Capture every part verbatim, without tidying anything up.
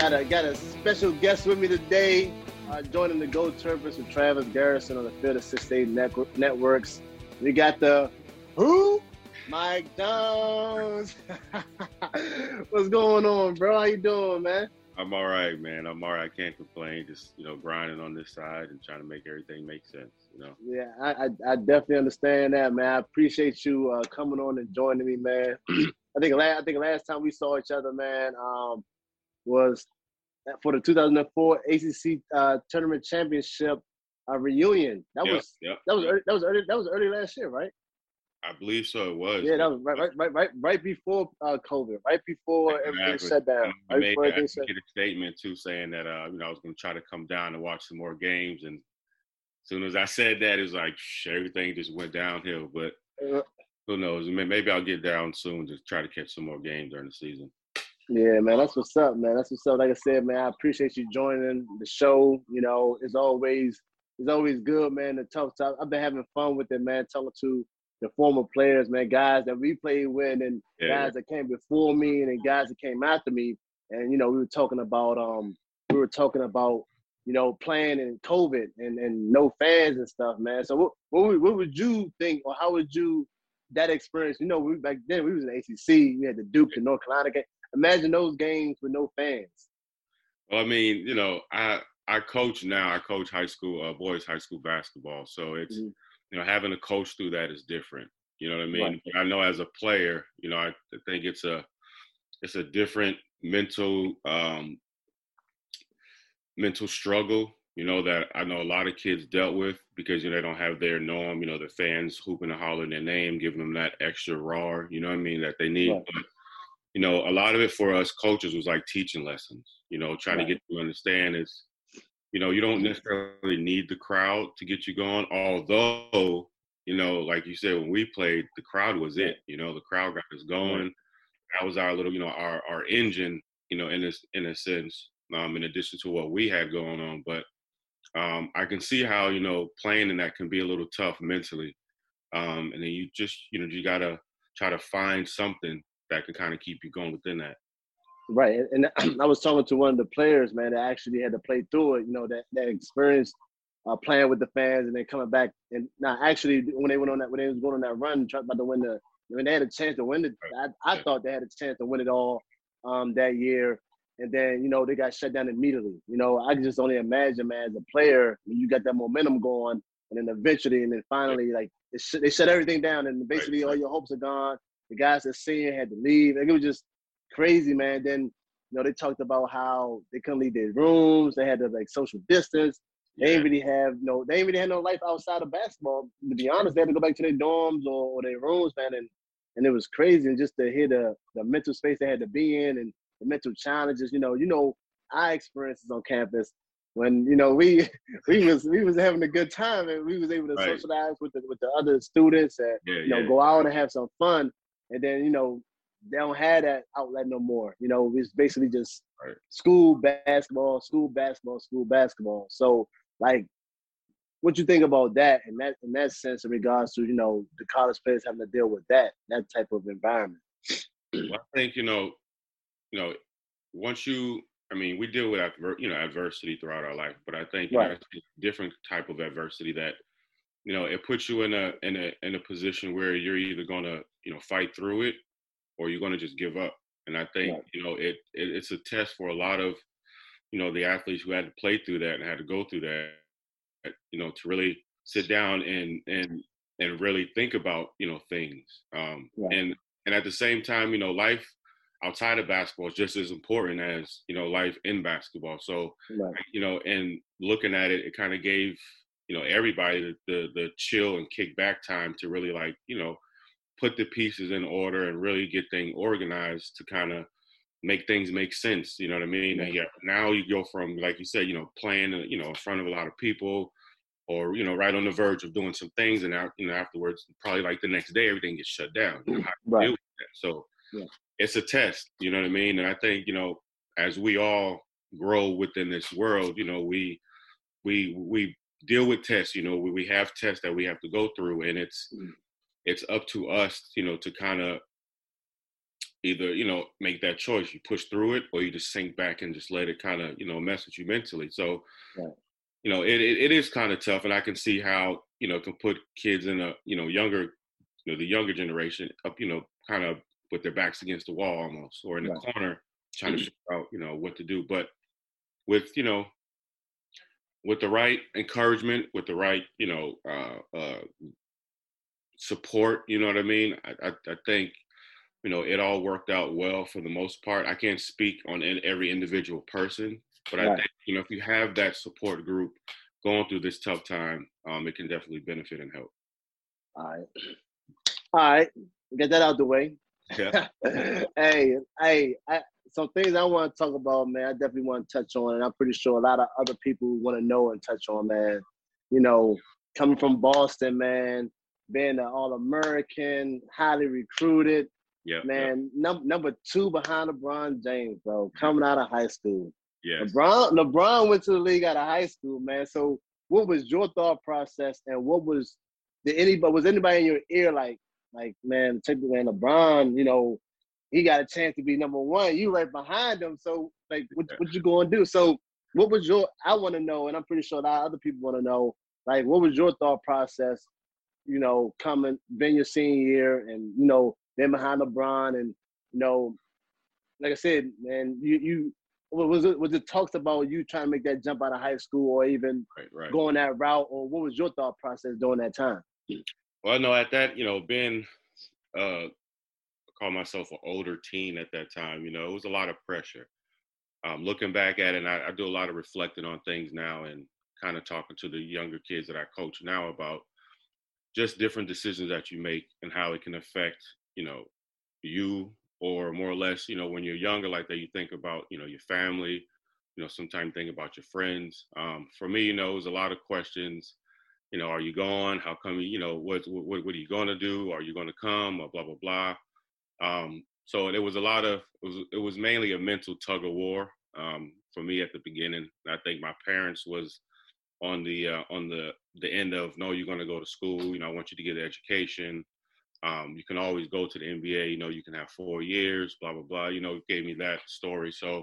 got a got a special guest with me today, uh, joining the Go Terps with Travis Garrison on the Field of Six Eight Network, Networks. We got the who? Mike Jones. What's going on, bro? How you doing, man? I'm all right, man. I'm all right. I can't complain. Just, you know, grinding on this side and trying to make everything make sense, you know? Yeah, I, I, I definitely understand that, man. I appreciate you uh, coming on and joining me, man. I think last, I think last time we saw each other, man, um, was for the two thousand four A C C uh, Tournament Championship uh, reunion. That yep, was yep, that was yep. early, that was early that was early last year, right? I believe so. It was. Yeah, that was right, right, right, right, right before uh, COVID, right before exactly. everything shut down. I Right made, before I everything made shut. a statement too, saying that uh, you know I was going to try to come down and watch some more games, and as soon as I said that, it was like shh, everything just went downhill. But Uh, who knows? Maybe I'll get down soon to try to catch some more games during the season. Yeah, man, that's what's up, man. That's what's up. Like I said, man, I appreciate you joining the show. You know, it's always it's always good, man, to talk to. I've been having fun with it, man, talking to the former players, man, guys that we played with and Yeah, guys yeah. that came before me and then guys that came after me. And, you know, we were talking about um we were talking about, you know, playing in COVID and, and no fans and stuff, man. So what what would, what would you think, or how would you that experience? You know, we back then we was in A C C, we had the Duke and North Carolina game. Imagine those games with no fans. Well, I mean, you know, I I coach now. I coach high school, uh, boys high school basketball. So it's, Mm-hmm. you know, having a coach through that is different. You know what I mean? Right. But I know as a player, you know, I think it's a it's a different mental um, mental struggle. You know, that I know a lot of kids dealt with because, you know, they don't have their norm. You know, the fans hooping and hollering their name, giving them that extra roar. You know what I mean? That they need. Right. But you know, a lot of it for us coaches was like teaching lessons, you know, trying Right. to get you to understand is, you know, you don't necessarily need the crowd to get you going. Although, you know, like you said, when we played, the crowd was it, you know, the crowd got us going. Right. That was our little, you know, our, our engine, you know, in this, in a sense, um, in addition to what we had going on. But um, I can see how, you know, playing in that can be a little tough mentally. Um, and then you just, you know, you got to try to find something that can kind of keep you going within that. Right. And, and I was talking to one of the players, man, that actually had to play through it, you know, that, that experience uh, playing with the fans and then coming back. And now actually when they went on that, when they was going on that run, trying about to win the, when they had a chance to win it, I, I Yeah. thought they had a chance to win it all um, that year. And then, you know, they got shut down immediately. You know, I can just only imagine, man, as a player, when you got that momentum going and then eventually, and then finally, yeah. like, they, sh- they shut everything down and basically right, all your hopes are gone. The guys that senior had to leave. Like, it was just crazy, man. Then, you know, they talked about how they couldn't leave their rooms. They had to, like, social distance. They Yeah. didn't really have no, they didn't really have no life outside of basketball. To be honest, they had to go back to their dorms or, or their rooms, man. And, and it was crazy. And just to hear the, the mental space they had to be in and the mental challenges, you know, you know, our experiences on campus when, you know, we we was we was having a good time and we was able to Right. socialize with the with the other students and, Yeah, you know, yeah. go out and have some fun. And then, you know, they don't have that outlet no more. You know, it's basically just Right. school basketball, school basketball, school basketball. So, like, what you think about that in that in that sense in regards to, you know, the college players having to deal with that, that type of environment? Well, I think, you know, you know, once you, I mean, we deal with, adver- you know, adversity throughout our life, but I think, you Right. know, it's a different type of adversity that, you know, it puts you in a, in a, in a position where you're either going to, you know, fight through it or you're going to just give up. And I think, Right. you know, it, it it's a test for a lot of, you know, the athletes who had to play through that and had to go through that, you know, to really sit down and, and, and really think about, you know, things. Um, Right. and, and at the same time, you know, life outside of basketball is just as important as, you know, life in basketball. So, Right. you know, and looking at it, it kind of gave, you know, everybody the, the, the chill and kick back time to really, like, you know, put the pieces in order and really get things organized to kind of make things make sense. You know what I mean? Right. And yeah, now you go from, like you said, you know, playing, you know, in front of a lot of people, or, you know, right on the verge of doing some things, and now, you know, afterwards, probably like the next day, everything gets shut down. You know, how do you Right. deal with that? So Yeah. it's a test. You know what I mean? And I think, you know, as we all grow within this world, you know, we we we deal with tests. You know, we, we have tests that we have to go through, and it's Mm. it's up to us, you know, to kind of either, you know, make that choice. You push through it, or you just sink back and just let it kind of, you know, mess with you mentally. So, Right. you know, it, it, it is kind of tough. And I can see how, you know, it can put kids in a, you know, younger, you know, the younger generation up, you know, kind of with their backs against the wall almost, or in the Right. corner trying to figure out, you know, what to do. But with, you know, with the right encouragement, with the right, you know, uh, uh, support, you know what I mean? I, I, I think, you know, it all worked out well for the most part. I can't speak on in, every individual person, but I Right. think, you know, if you have that support group going through this tough time, um, it can definitely benefit and help. All right. All right. Get that out the way. Yeah. hey, hey, I, some things I want to talk about, man. I definitely want to touch on, and I'm pretty sure a lot of other people want to know and touch on, man. You know, coming from Boston, man, being an All-American, highly recruited, Yeah. Yeah. man, num- number two behind LeBron James, bro, Yeah. coming out of high school. Yes. LeBron, LeBron went to the league out of high school, man. So, what was your thought process, and what was did anybody was anybody in your ear like? Like, man, take the man LeBron, you know, he got a chance to be number one. You right behind him. So, like, what Yeah. what you going to do? So, what was your? I want to know, and I'm pretty sure a lot of other people want to know. Like, what was your thought process? You know, coming, being your senior year, and you know, then behind LeBron, and you know, like I said, man, you you was it was it talks about you trying to make that jump out of high school, or even Right. Right. going that route, or what was your thought process during that time? Well, no, at that, you know, being, uh, call myself an older teen at that time, you know, it was a lot of pressure. Um, looking back at it, and I, I do a lot of reflecting on things now and kind of talking to the younger kids that I coach now about just different decisions that you make and how it can affect, you know, you, or more or less, you know, when you're younger like that, you think about, you know, your family, you know, sometimes think about your friends. Um, for me, you know, it was a lot of questions. You know, are you going? How come, you know, what, what, what are you going to do? Are you going to come? Or blah, blah, blah. Um, so there was a lot of, it was, it was mainly a mental tug of war um, for me at the beginning. I think my parents was on the, uh, on the, the end of, no, you're going to go to school. You know, I want you to get an education. Um, you can always go to the N B A, you know, you can have four years, blah, blah, blah, you know, gave me that story. So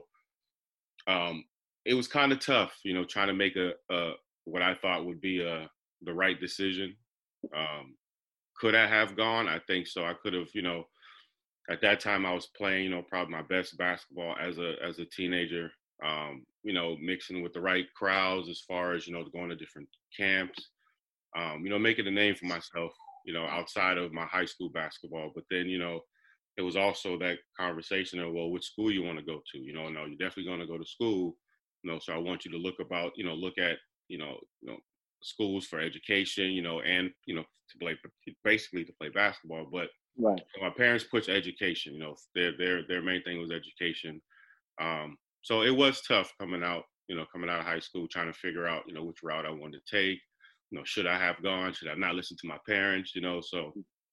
um, it was kind of tough, you know, trying to make a, a, what I thought would be a, the right decision. Um, could I have gone? I think so. I could have, you know, at that time I was playing, you know, probably my best basketball as a, as a teenager, um, you know, mixing with the right crowds as far as, you know, going to different camps, um, you know, making a name for myself, you know, outside of my high school basketball. But then, you know, it was also that conversation of, well, which school you want to go to? You know, no, you're definitely going to go to school. You know, so I want you to look about, you know, look at, you know, you know, schools for education, you know, and, you know, to play, basically to play basketball. But Right. my parents pushed education, you know, their, their, their main thing was education. Um, so it was tough coming out, you know, coming out of high school, trying to figure out, you know, which route I wanted to take. You know, should I have gone? Should I not listen to my parents? You know, so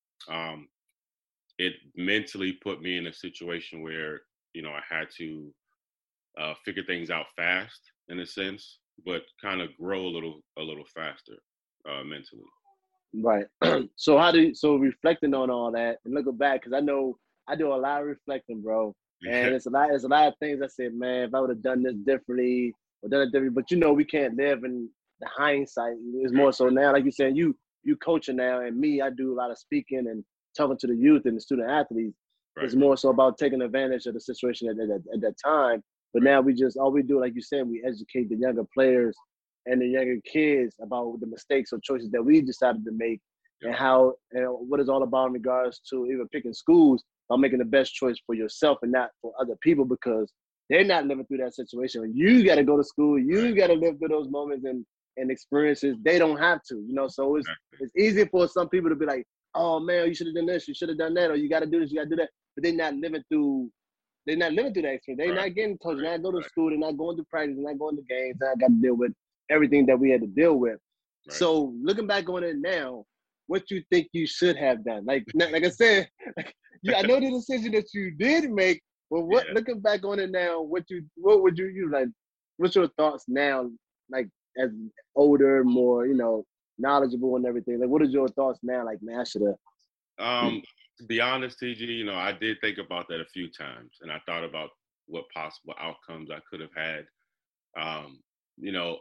um, it mentally put me in a situation where, you know, I had to uh, figure things out fast in a sense, but kind of grow a little, a little faster uh, mentally. Right. So how do you, so reflecting on all that and looking back, because I know I do a lot of reflecting, bro. Yeah, And it's a lot, it's a lot of things I said, man, if I would have done this differently or done it differently. But you know, we can't live in the hindsight. It's more so now, like you said, you you coaching now, and me, I do a lot of speaking and talking to the youth and the student athletes. right, It's more so about taking advantage of the situation at, at, at that time. But right, now we just all we do, like you said, we educate the younger players and the younger kids about the mistakes or choices that we decided to make, yeah, and how and what it's all about in regards to even picking schools, about making the best choice for yourself and not for other people, because they're not living through that situation. You got to go to school. You right, got to live through those moments and, and experiences. They don't have to, you know. So it's exactly, it's easy for some people to be like, "Oh man, you should have done this. You should have done that. Or you got to do this. You got to do that." But they're not living through. They're not living through that experience. They're right, not getting coached. right, They're not going to right, school. They're not going to practice. They're not going to games. They got to deal with everything that we had to deal with. right. So looking back on it now, what you think you should have done? Like like I said, like, you, I know the decision that you did make, but what Yeah. looking back on it now, what you what would you you like? What's your thoughts now? Like as older, more you know knowledgeable and everything. Like what is your thoughts now? Like man, I should have. Um, To be honest, T G, you know, I did think about that a few times, and I thought about what possible outcomes I could have had. Um, you know,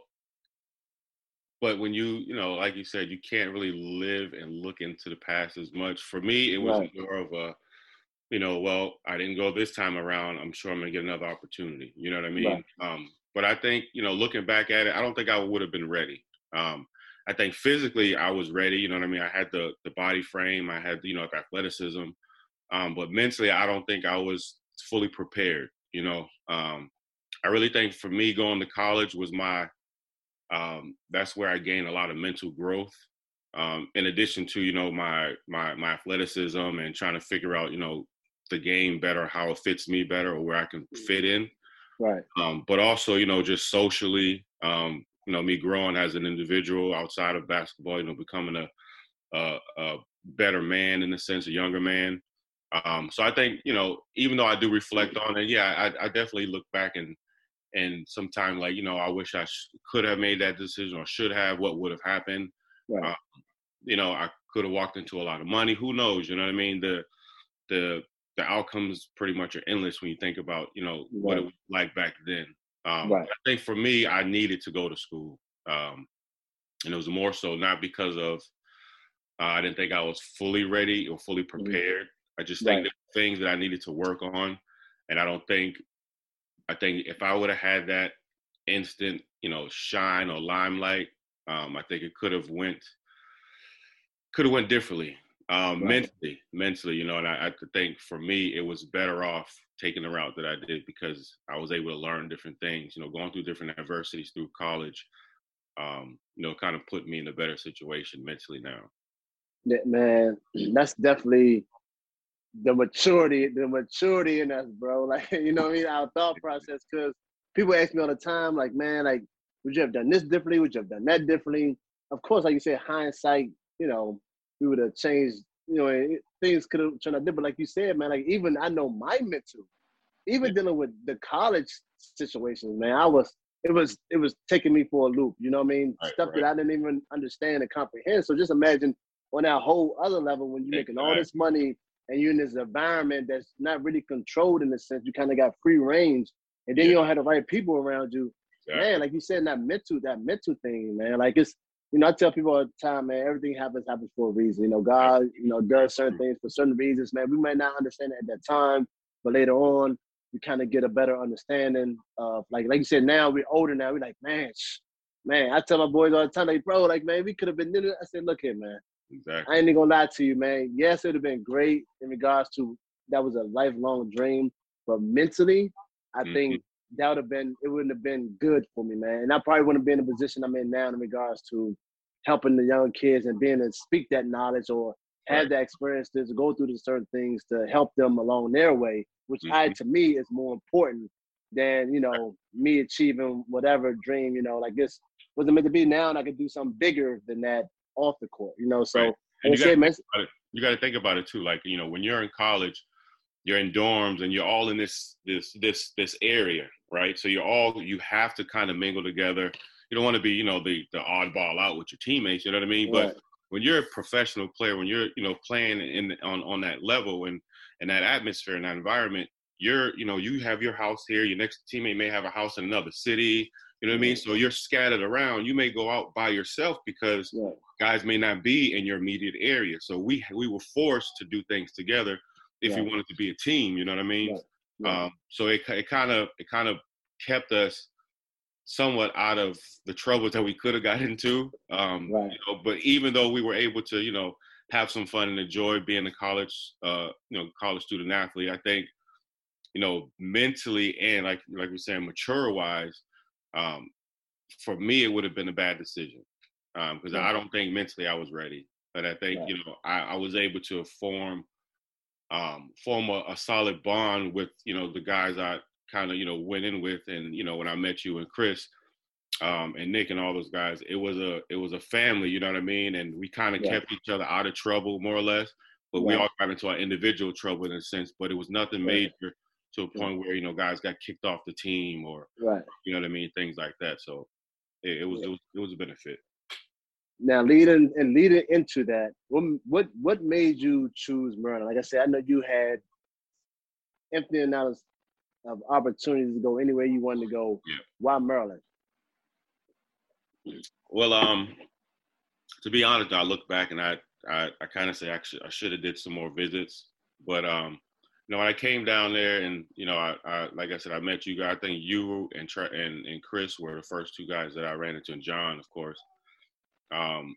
but when you, you know, like you said, you can't really live and look into the past as much. For me, it was Right, more of a, you know, well, I didn't go this time around. I'm sure I'm gonna get another opportunity. You know what I right, mean? Um, but I think, you know, looking back at it, I don't think I would have been ready. Um, I think physically I was ready. You know what I mean? I had the the body frame. I had, you know, the athleticism. Um, but mentally, I don't think I was fully prepared. You know, um, I really think for me going to college was my um, that's where I gained a lot of mental growth. Um, in addition to, you know, my my my athleticism and trying to figure out, you know, the game better, how it fits me better, or where I can fit in. right, Um, but also, you know, just socially, um, you know, me growing as an individual outside of basketball, you know, becoming a a, a better man in a sense, a younger man. Um, so I think, you know, even though I do reflect on it, yeah, I, I definitely look back and and sometimes like, you know, I wish I sh- could have made that decision or should have. What would have happened? right, Uh, you know, I could have walked into a lot of money. Who knows? You know what I mean? The the the outcomes pretty much are endless when you think about, you know, what it right, was like back then. Um, right, I think for me, I needed to go to school, um, and it was more so not because of uh, I didn't think I was fully ready or fully mhm, prepared. I just think right, there were things that I needed to work on, and I don't think I think if I would have had that instant, you know, shine or limelight, um, I think it could have went could have went differently. Um, right. mentally, mentally, you know, and I, I could think for me it was better off taking the route that I did because I was able to learn different things. You know, going through different adversities through college, um, you know, kind of put me in a better situation mentally now. That- Man, that's definitely the maturity, the maturity in us, bro. Like, you know what I mean? Our thought process, because people ask me all the time, like, man, like, would you have done this differently? Would you have done that differently? Of course, like you said, hindsight, you know, we would have changed, you know, it- things could have turned out different. Like you said, man, like, even I know my mental, Yeah, even dealing with the college situations, man, I was, it was, it was taking me for a loop, you know what I mean? right, Stuff that right, I didn't even understand and comprehend. So just imagine on that whole other level when you're making all exactly, this money and you're in this environment that's not really controlled in a sense. You kind of got free range, and then yeah, you don't have the right people around you. Man, exactly, like you said, that mental, that mental thing, man. Like it's, you know, I tell people all the time, man, everything happens happens for a reason. You know, yep, God, you know, does certain true. things for certain reasons, man. We might not understand it at that time, but later on, we kind of get a better understanding of, like, like you said, now we're older now. We're like, man, shh, man. I tell my boys all the time, like, bro, like, man, we could have been doing it. I said, look here, man. I Exactly. ain't even gonna lie to you, man. Yes, it would have been great in regards to that was a lifelong dream, but mentally, I Hmm. think that would have been it wouldn't have been good for me, man. And I probably wouldn't have been in the position I'm in now in regards to helping the young kids and being able to speak that knowledge or have Right. that experience to go through the certain things to help them along their way, which I Hmm. to me is more important than you know me achieving whatever dream, you know, like this wasn't meant to be now and I could do something bigger than that off the court, you know. Right. So And like I you got to said, man, think about it. You got to think about it too. Like, you know, when you're in college, you're in dorms and you're all in this this this this area, right? So you're all you have to kind of mingle together. You don't want to be, you know, the the oddball out with your teammates. You know what I mean? But right, when you're a professional player, when you're, you know, playing in on on that level and and that atmosphere and that environment, you're, you know, you have your house here. Your next teammate may have a house in another city. You know what I mean? right, So you're scattered around. You may go out by yourself because right, guys may not be in your immediate area. So we we were forced to do things together if you right, wanted to be a team. You know what I mean? right, right, Um, so it it kind of it kind of kept us somewhat out of the troubles that we could have got into. Um, right, you know, but even though we were able to, you know, have some fun and enjoy being a college, uh, you know, college student athlete, I think, you know, mentally and like like we're saying, mature wise, um, for me, it would have been a bad decision because right, I don't think mentally I was ready. But I think, right, you know, I, I was able to form um, form a, a solid bond with, you know, the guys I kind of, you know, went in with. And, you know, when I met you and Chris um, and Nick and all those guys, it was a it was a family, you know what I mean? And we kind of right, kept each other out of trouble more or less, but we right, all got into our individual trouble in a sense, but it was nothing right, major to a right, point where, you know, guys got kicked off the team or, right. you know what I mean? Things like that. So it, it was, Yeah. it was, it was a benefit. now leading and leading into that, what what what made you choose Maryland? Like I said, I know you had infinite amount of, of opportunities to go anywhere you wanted to go. Yeah. Why Maryland? Well, um, to be honest, I look back and I I, I kind of say actually I should have did some more visits, but um, you know, when I came down there and you know, I, I like I said, I met you guys. I think you and and and Chris were the first two guys that I ran into, and John, of course. Um,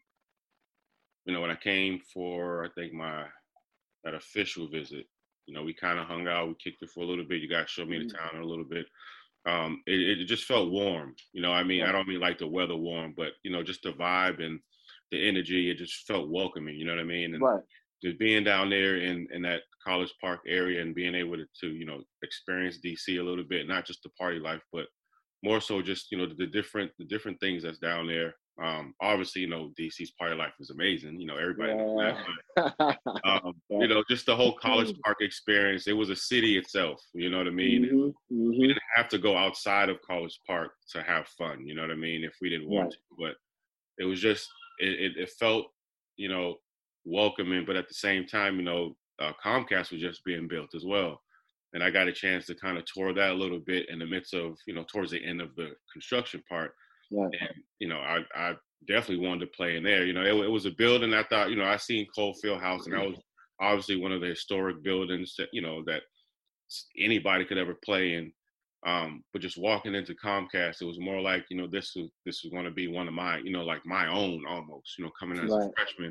you know, when I came for I think my that official visit, you know, we kind of hung out, we kicked it for a little bit. You guys showed me the town a little bit. Um, it, it just felt warm. You know, I mean, I don't mean like the weather warm, but you know, just the vibe and the energy. It just felt welcoming. You know what I mean? And right. just being down there in, in that College Park area and being able to, to, you know, experience D C a little bit, not just the party life, but more so just, you know, the, the different the different things that's down there. Um, obviously, you know, D C's party life is amazing. You know, everybody yeah. knows that. But, um, yeah. You know, just the whole College Park experience. It was a city itself. You know what I mean? Mm-hmm. Mm-hmm. We didn't have to go outside of College Park to have fun. You know what I mean? If we didn't want right. to, but it was just it, it, it felt, you know, welcoming. But at the same time, you know, uh, Comcast was just being built as well. And I got a chance to kind of tour that a little bit in the midst of, you know, towards the end of the construction part. Right. And, you know, I, I definitely wanted to play in there. You know, it, it was a building I thought, you know, I seen Cole Fieldhouse, and that was obviously one of the historic buildings that, you know, that anybody could ever play in. Um, but just walking into Comcast, it was more like, you know, this was this was going to be one of my, you know, like my own almost, you know, coming as right. a freshman.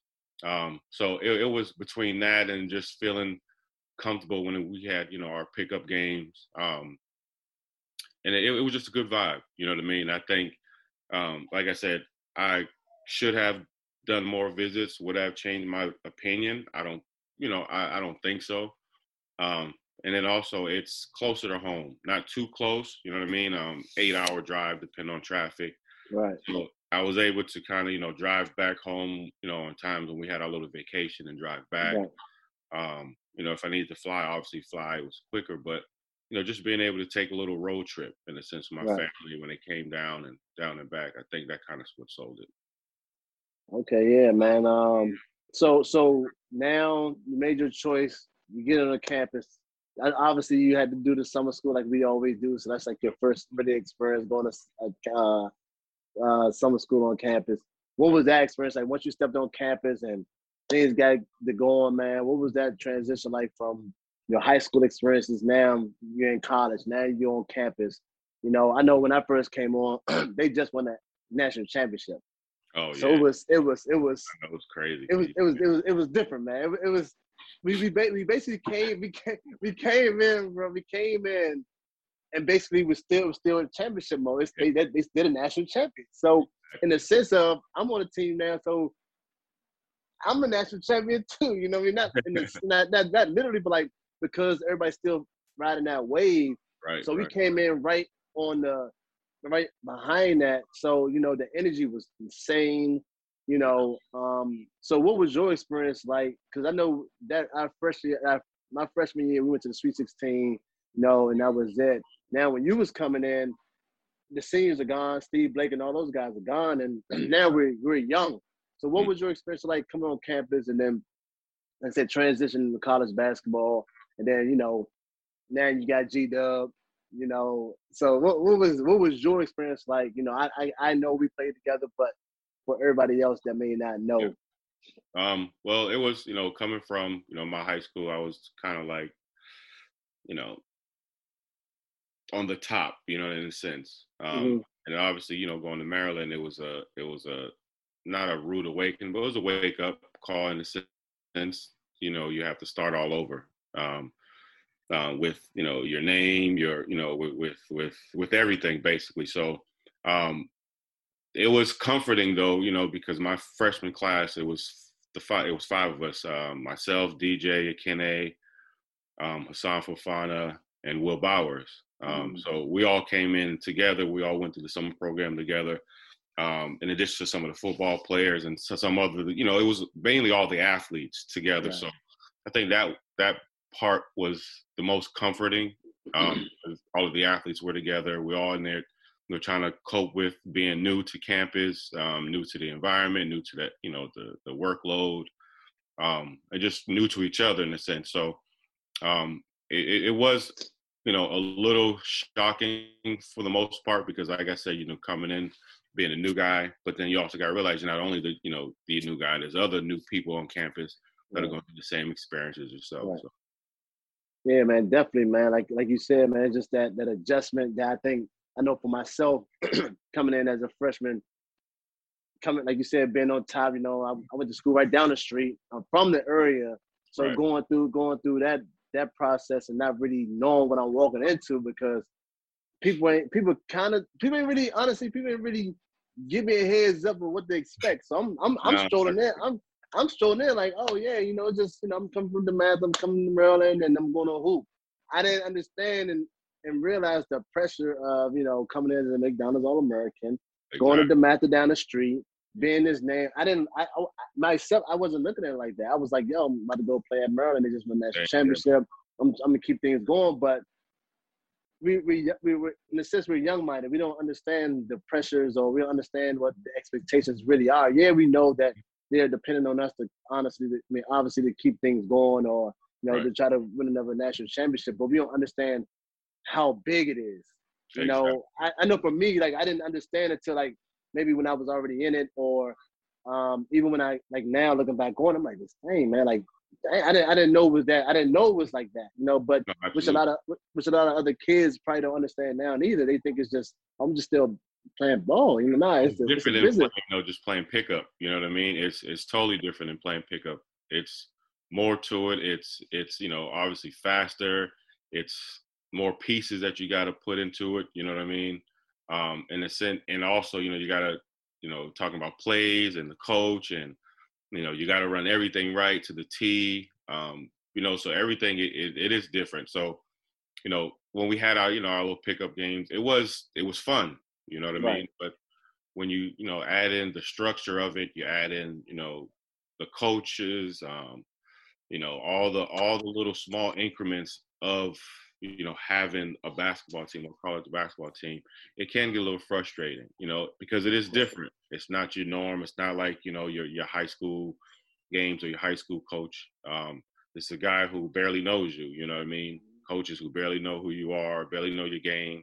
Um, so it, it was between that and just feeling comfortable when we had, you know, our pickup games. Um, and it, it was just a good vibe. You know what I mean? I think, um, like I said, I should have done more visits. Would I have changed my opinion? I don't, you know, I, I don't think so. Um, and then also it's closer to home, not too close. You know what I mean? Um, eight hour drive, depending on traffic. Right. So I was able to kind of, you know, drive back home, you know, on times when we had our little vacation and drive back. Right. Um, you know, if I needed to fly, obviously fly, it was quicker, but, you know, just being able to take a little road trip in a sense of my right. family when they came down and down and back, I think that kind of what sold it. Okay. Yeah, man. Um, so, so now you made your choice, you get on the campus. Obviously you had to do the summer school like we always do. So that's like your first really experience going to uh, uh, summer school on campus. What was that experience like once you stepped on campus and things got to go on, man? What was that transition like from your high school experiences? Now you're in college. Now you're on campus. You know, I know when I first came on, they just won that national championship. Oh yeah. So it was, it was, it was. That was crazy. It was, it was, it was, it was different, man. It, it was. We we we basically came we came we came in, bro. We came in, and basically we're still still in championship mode. It's, they they still the national champion. So in the sense of I'm on a team now, so I'm a national champion too. You know what I mean? Not in the, not, not not literally, but like because everybody's still riding that wave. Right. So right. we came in right on the right behind that. So you know the energy was insane. You know, um, so what was your experience like? Because I know that our freshman, our, my freshman year, we went to the Sweet sixteen, you know, and that was it. Now, when you was coming in, the seniors are gone. Steve Blake and all those guys are gone, and now we're we're young. So, what was your experience like coming on campus and then, like I said, transitioning to college basketball, and then you know, now you got G Dub, you know. So, what, what was what was your experience like? You know, I, I I know we played together, but for everybody else that may not know. Yeah. Um, well, it was, you know, coming from, you know, my high school, I was kind of like, you know, on the top, you know, in a sense. Um, mm-hmm. And obviously, you know, going to Maryland, it was a, it was a, not a rude awakening, but it was a wake up call in a sense. You know, you have to start all over um, uh, with, you know, your name, your, you know, with, with, with, with everything basically. So, um, it was comforting though, you know, because my freshman class, it was the five, it was five of us, um, myself, D J, Akene, um, Hassan Fofana, and Will Bowers. Um, mm. So we all came in together. We all went to the summer program together. Um, in addition to some of the football players and some other, you know, it was mainly all the athletes together. Right. So I think that that part was the most comforting. Um, all of the athletes were together. We're all in there you know, trying to cope with being new to campus, um, new to the environment, new to that, you know, the the workload, um, and just new to each other in a sense. So um, it, it was, you know, a little shocking for the most part because, like I said, you know, coming in, being a new guy, but then you also got to realize you're not only the, you know, the new guy, there's other new people on campus that Right. are going through the same experience as yourself. Right. So. Yeah, man, definitely, man. Like like you said, man, just that that adjustment that I think I know for myself coming in as a freshman, coming like you said, being on top. You know, I, I went to school right down the street. I'm from the area, so Right. going through going through that that process and not really knowing what I'm walking into because people ain't people kind of people ain't really honestly people ain't really give me a heads up of what they expect. So I'm I'm I'm No, strolling in. I'm I'm strolling in like, oh yeah, you know, just you know, I'm coming from the math, I'm coming from Maryland, and I'm going to hoop. I didn't understand and and realize the pressure of you know coming in as a McDonald's All American, going to exactly. DeMatha down the street, being his name. I didn't. I, I myself, I wasn't looking at it like that. I was like, yo, I'm about to go play at Maryland. They just won the national championship. I'm I'm gonna keep things going, but we we we were in a sense we're young minded. We don't understand the pressures or we don't understand what the expectations really are. Yeah, we know that they're dependent on us to honestly, I mean, obviously to keep things going or you know Right. to try to win another national championship. But we don't understand how big it is. You Exactly. know, I, I know for me, like I didn't understand it till like maybe when I was already in it, or um, even when I like now looking back on, I'm like, this thing, man, like I, I didn't I didn't know it was that. I didn't know it was like that. You know, but No, which a absolutely. lot of which a lot of other kids probably don't understand now neither. They think it's just I'm just still playing ball. You know, nah, it's It's a, it's a different than business. playing, you know, just playing pickup. You know what I mean? It's it's totally different than playing pickup. It's more to it. It's it's you know obviously faster. It's more pieces that you got to put into it. You know what I mean? Um, in a sense, and also you know you got to you know talking about plays and the coach and you know you got to run everything right to the T. Um, you know, so everything it, it, it is different. So you know when we had our you know our little pickup games, it was it was fun. You know what I Right, mean? But when you you know add in the structure of it, you add in you know the coaches, um, you know all the all the little small increments of you know having a basketball team or college basketball team, it can get a little frustrating, you know, because it is right, different. It's not your norm. It's not like you know your your high school games or your high school coach. Um, it's a guy who barely knows you. You know what I mean? Coaches who barely know who you are, barely know your game.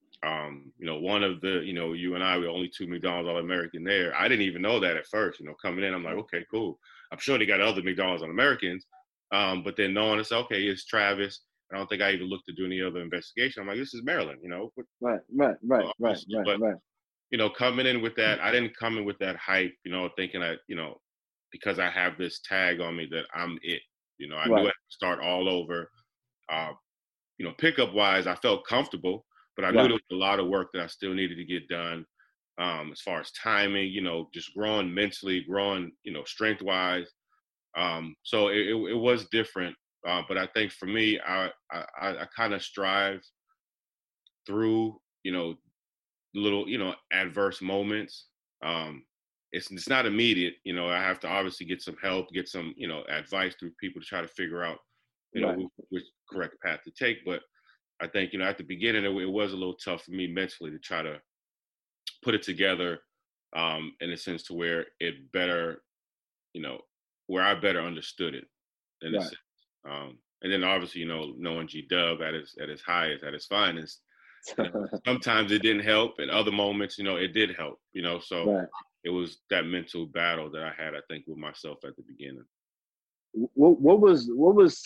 Um, you know, one of the, you know, you and I were only two McDonald's All American there. I didn't even know that at first. You know, coming in, I'm like, okay, cool. I'm sure they got other McDonald's All Americans, um, but then knowing it's okay, it's Travis. I don't think I even looked to do any other investigation. I'm like, this is Maryland, you know. right, right, right, So right, right, but right. you know, coming in with that, I didn't come in with that hype, you know, thinking that, you know, because I have this tag on me that I'm it. You know, I knew I Right, had to start all over. Uh, you know, pickup wise, I felt comfortable, but I knew right, there was a lot of work that I still needed to get done. Um, as far as timing, you know, just growing mentally, growing, you know, strength wise. Um, so it, it, it was different. Uh, but I think for me, I, I, I kind of strive through, you know, little, you know, adverse moments. Um, it's, it's not immediate. You know, I have to obviously get some help, get some, you know, advice through people to try to figure out, you know, right. which, which correct path to take. But I think, you know, at the beginning, it, it was a little tough for me mentally to try to put it together um, in a sense to where it better, you know, where I better understood it in a Right. sense. Um, and then obviously, you know, knowing G Dub at his at his highest, at his finest, you know, sometimes it didn't help, and other moments, you know, it did help. You know, so Right. it was that mental battle that I had, I think, with myself at the beginning. What what was what was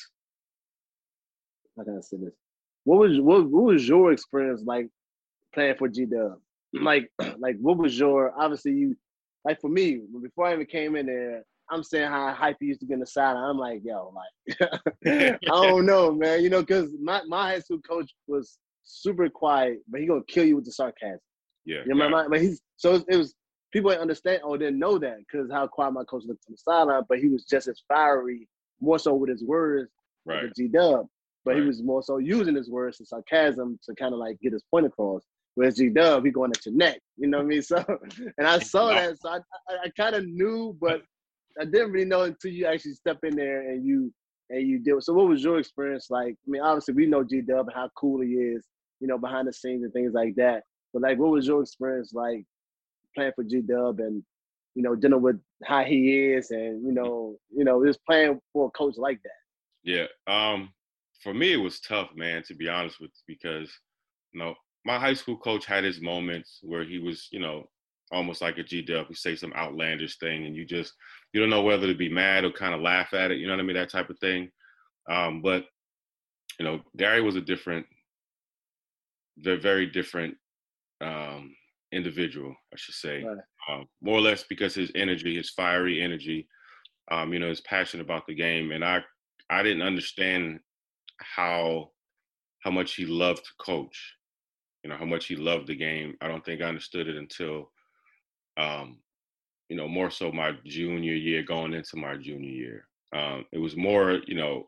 how can I say this? What was what what was your experience like playing for G Dub? Like like what was your obviously you like for me before I even came in there. I'm saying how hype he used to be in the sideline. I'm like, yo, like I don't know, man. You know, because my, my high school coach was super quiet, but he gonna kill you with the sarcasm. Yeah, You got remember? But he's so it was people didn't understand or didn't know that because how quiet my coach looked on the sideline, but he was just as fiery, more so with his words like a right, G Dub. But he right, was more so using his words and sarcasm to kind of like get his point across. Whereas G Dub, he going at your neck. You know what I mean? So, and I saw that, so I I, I kind of knew, but I didn't really know until you actually step in there and you and you did. So, what was your experience like? I mean, obviously we know G Dub and how cool he is, you know, behind the scenes and things like that. but like, what was your experience like playing for G-Dub and, you know, dealing with how he is and, you know, you know, just playing for a coach like that? Yeah. Um, for me, it was tough, man, to be honest with you, because, you know, my high school coach had his moments where he was, you know, almost like a G-Dub who say some outlandish thing and you just, you don't know whether to be mad or kind of laugh at it, you know what I mean, that type of thing. Um, but, you know, Gary was a different, very, very different um, individual, I should say, Right. um, more or less because his energy, his fiery energy, um, you know, his passion about the game. And I, I didn't understand how, how much he loved to coach, you know, how much he loved the game. I don't think I understood it until, um, you know, more so my junior year, going into my junior year. Um, it was more, you know,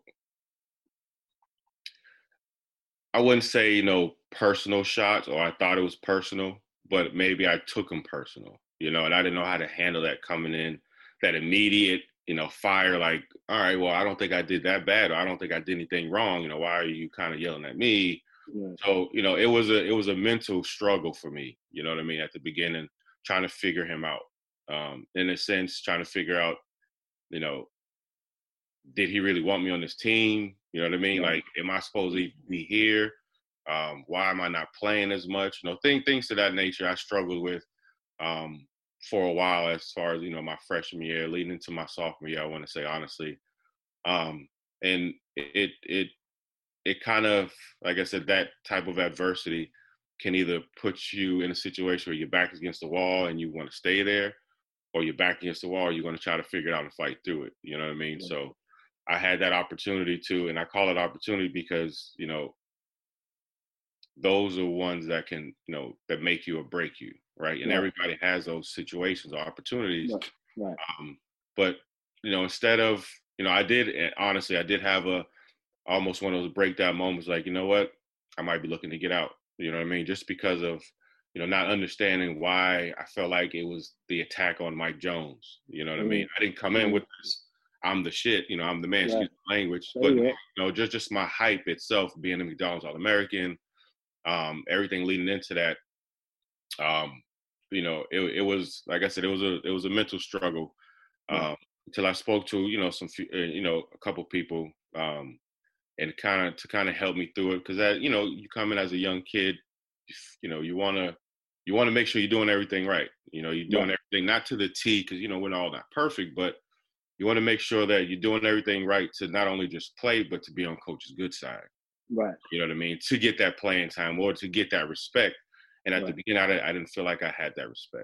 I wouldn't say, you know, personal shots, or I thought it was personal, but maybe I took them personal, you know, and I didn't know how to handle that coming in, that immediate, you know, fire, like, all right, well, I don't think I did that bad, or I don't think I did anything wrong. You know, why are you kind of yelling at me? Yeah. So, you know, it was a, it was a mental struggle for me, you know what I mean? At the beginning, trying to figure him out, um, in a sense, trying to figure out, you know, did he really want me on this team? You know what I mean? Right. Like, am I supposed to be here? Um, why am I not playing as much? You know, things things to that nature I struggled with um, for a while, as far as, you know, my freshman year, leading into my sophomore year, I want to say honestly. Um, and it it it kind of, like I said, that type of adversity can either put you in a situation where your back is against the wall and you want to stay there, or you're back against the wall, you're going to try to figure it out and fight through it. You know what I mean? Yeah. So I had that opportunity too, and I call it opportunity because, you know, those are ones that can, you know, that make you or break you, right? And Right. everybody has those situations or opportunities. Right. Right. Um, but, you know, instead of, you know, I did, honestly, I did have a, almost one of those breakdown moments, like, you know what, I might be looking to get out, you know what I mean? Just because of, you know, not understanding why I felt like it was the attack on Mike Jones, you know what Mm-hmm. I mean? I didn't come in Mm-hmm. with this, I'm the shit, you know, I'm the man, Right. excuse the language, There but, you you go. know, just, just my hype itself, being a McDonald's All-American, um, everything leading into that, um, you know, it, it was, like I said, it was a, it was a mental struggle, Right. um, until I spoke to, you know, some, uh, you know, a couple people, um, and kind of to kind of help me through it, because that, you know, you come in as a young kid, you know, you want to you want to make sure you're doing everything right. You know, you're doing Right. everything not to the T, because, you know, we're all not perfect, but you want to make sure that you're doing everything right to not only just play, but to be on coach's good side. Right. You know what I mean? To get that playing time or to get that respect. And at Right. the beginning, I, I didn't feel like I had that respect.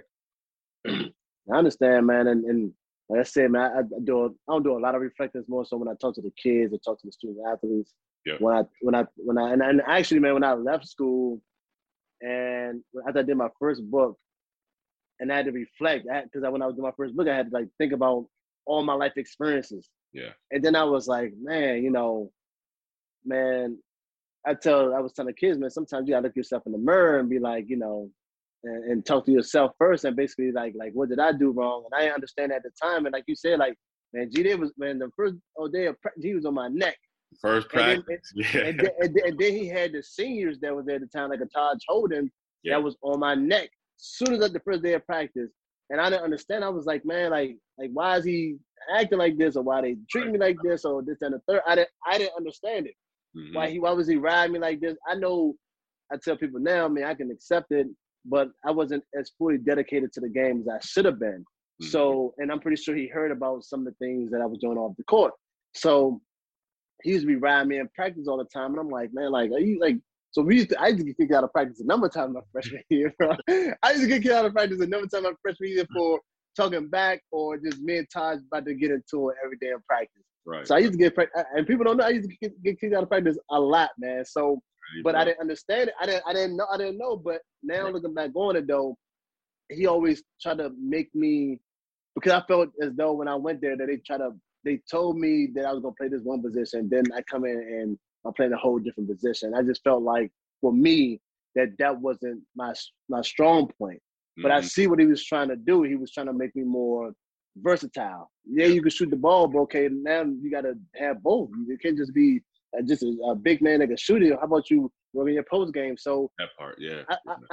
I understand, man, and, and like I said, man, I, I do a, I don't do a lot of reflecting. More so when I talk to the kids or talk to the student athletes. Yeah. When I when I when I and, and actually, man, when I left school and after I did my first book, and I had to reflect, because when I was doing my first book, I had to like think about all my life experiences, Yeah. and then I was like, man, you know, man, I tell I was telling the kids, man, sometimes you gotta look yourself in the mirror and be like, you know, and, and talk to yourself first, and basically like like what did I do wrong? And I didn't understand at the time, and like you said, like, man, G Did was, man, the first oh day of practice, he was on my neck, First and then practice. and, Yeah. and, then, and, then, and then he had the seniors that was there at the time, like a Taj Holden, Yeah. that was on my neck soon as like the first day of practice, and I didn't understand. I was like, man, like like why is he acting like this, or why they treat Right. me like this, or this and the third. I didn't I didn't understand it. Mm-hmm. Why he why was he riding me like this? I know I tell people now, man, I can accept it, but I wasn't as fully dedicated to the game as I should have been. Mm-hmm. So, and I'm pretty sure he heard about some of the things that I was doing off the court. So he used to be riding me in practice all the time, and I'm like, man, like, are you like? So we used to, I used to get kicked out of practice a number of times my freshman year. Bro. I used to get kicked out of practice a number of times my freshman year for talking back, or just me and Taj about to get into it every day in practice. Right. So I used to get, and people don't know, I used to get, get kicked out of practice a lot, man. So, but I didn't understand it. I didn't, I didn't know, I didn't know. But now right. looking back on it though, he always tried to make me, because I felt as though when I went there that they tried to, they told me that I was gonna play this one position, then I come in and I'm playing a whole different position. I just felt like for me that that wasn't my my strong point. But mm-hmm. I see what he was trying to do. He was trying to make me more versatile. Yeah, yeah. You can shoot the ball, but okay, now you got to have both. You can't just be uh, just a, a big man that can shoot it. How about you working your post game? So that part, yeah. I, I, I,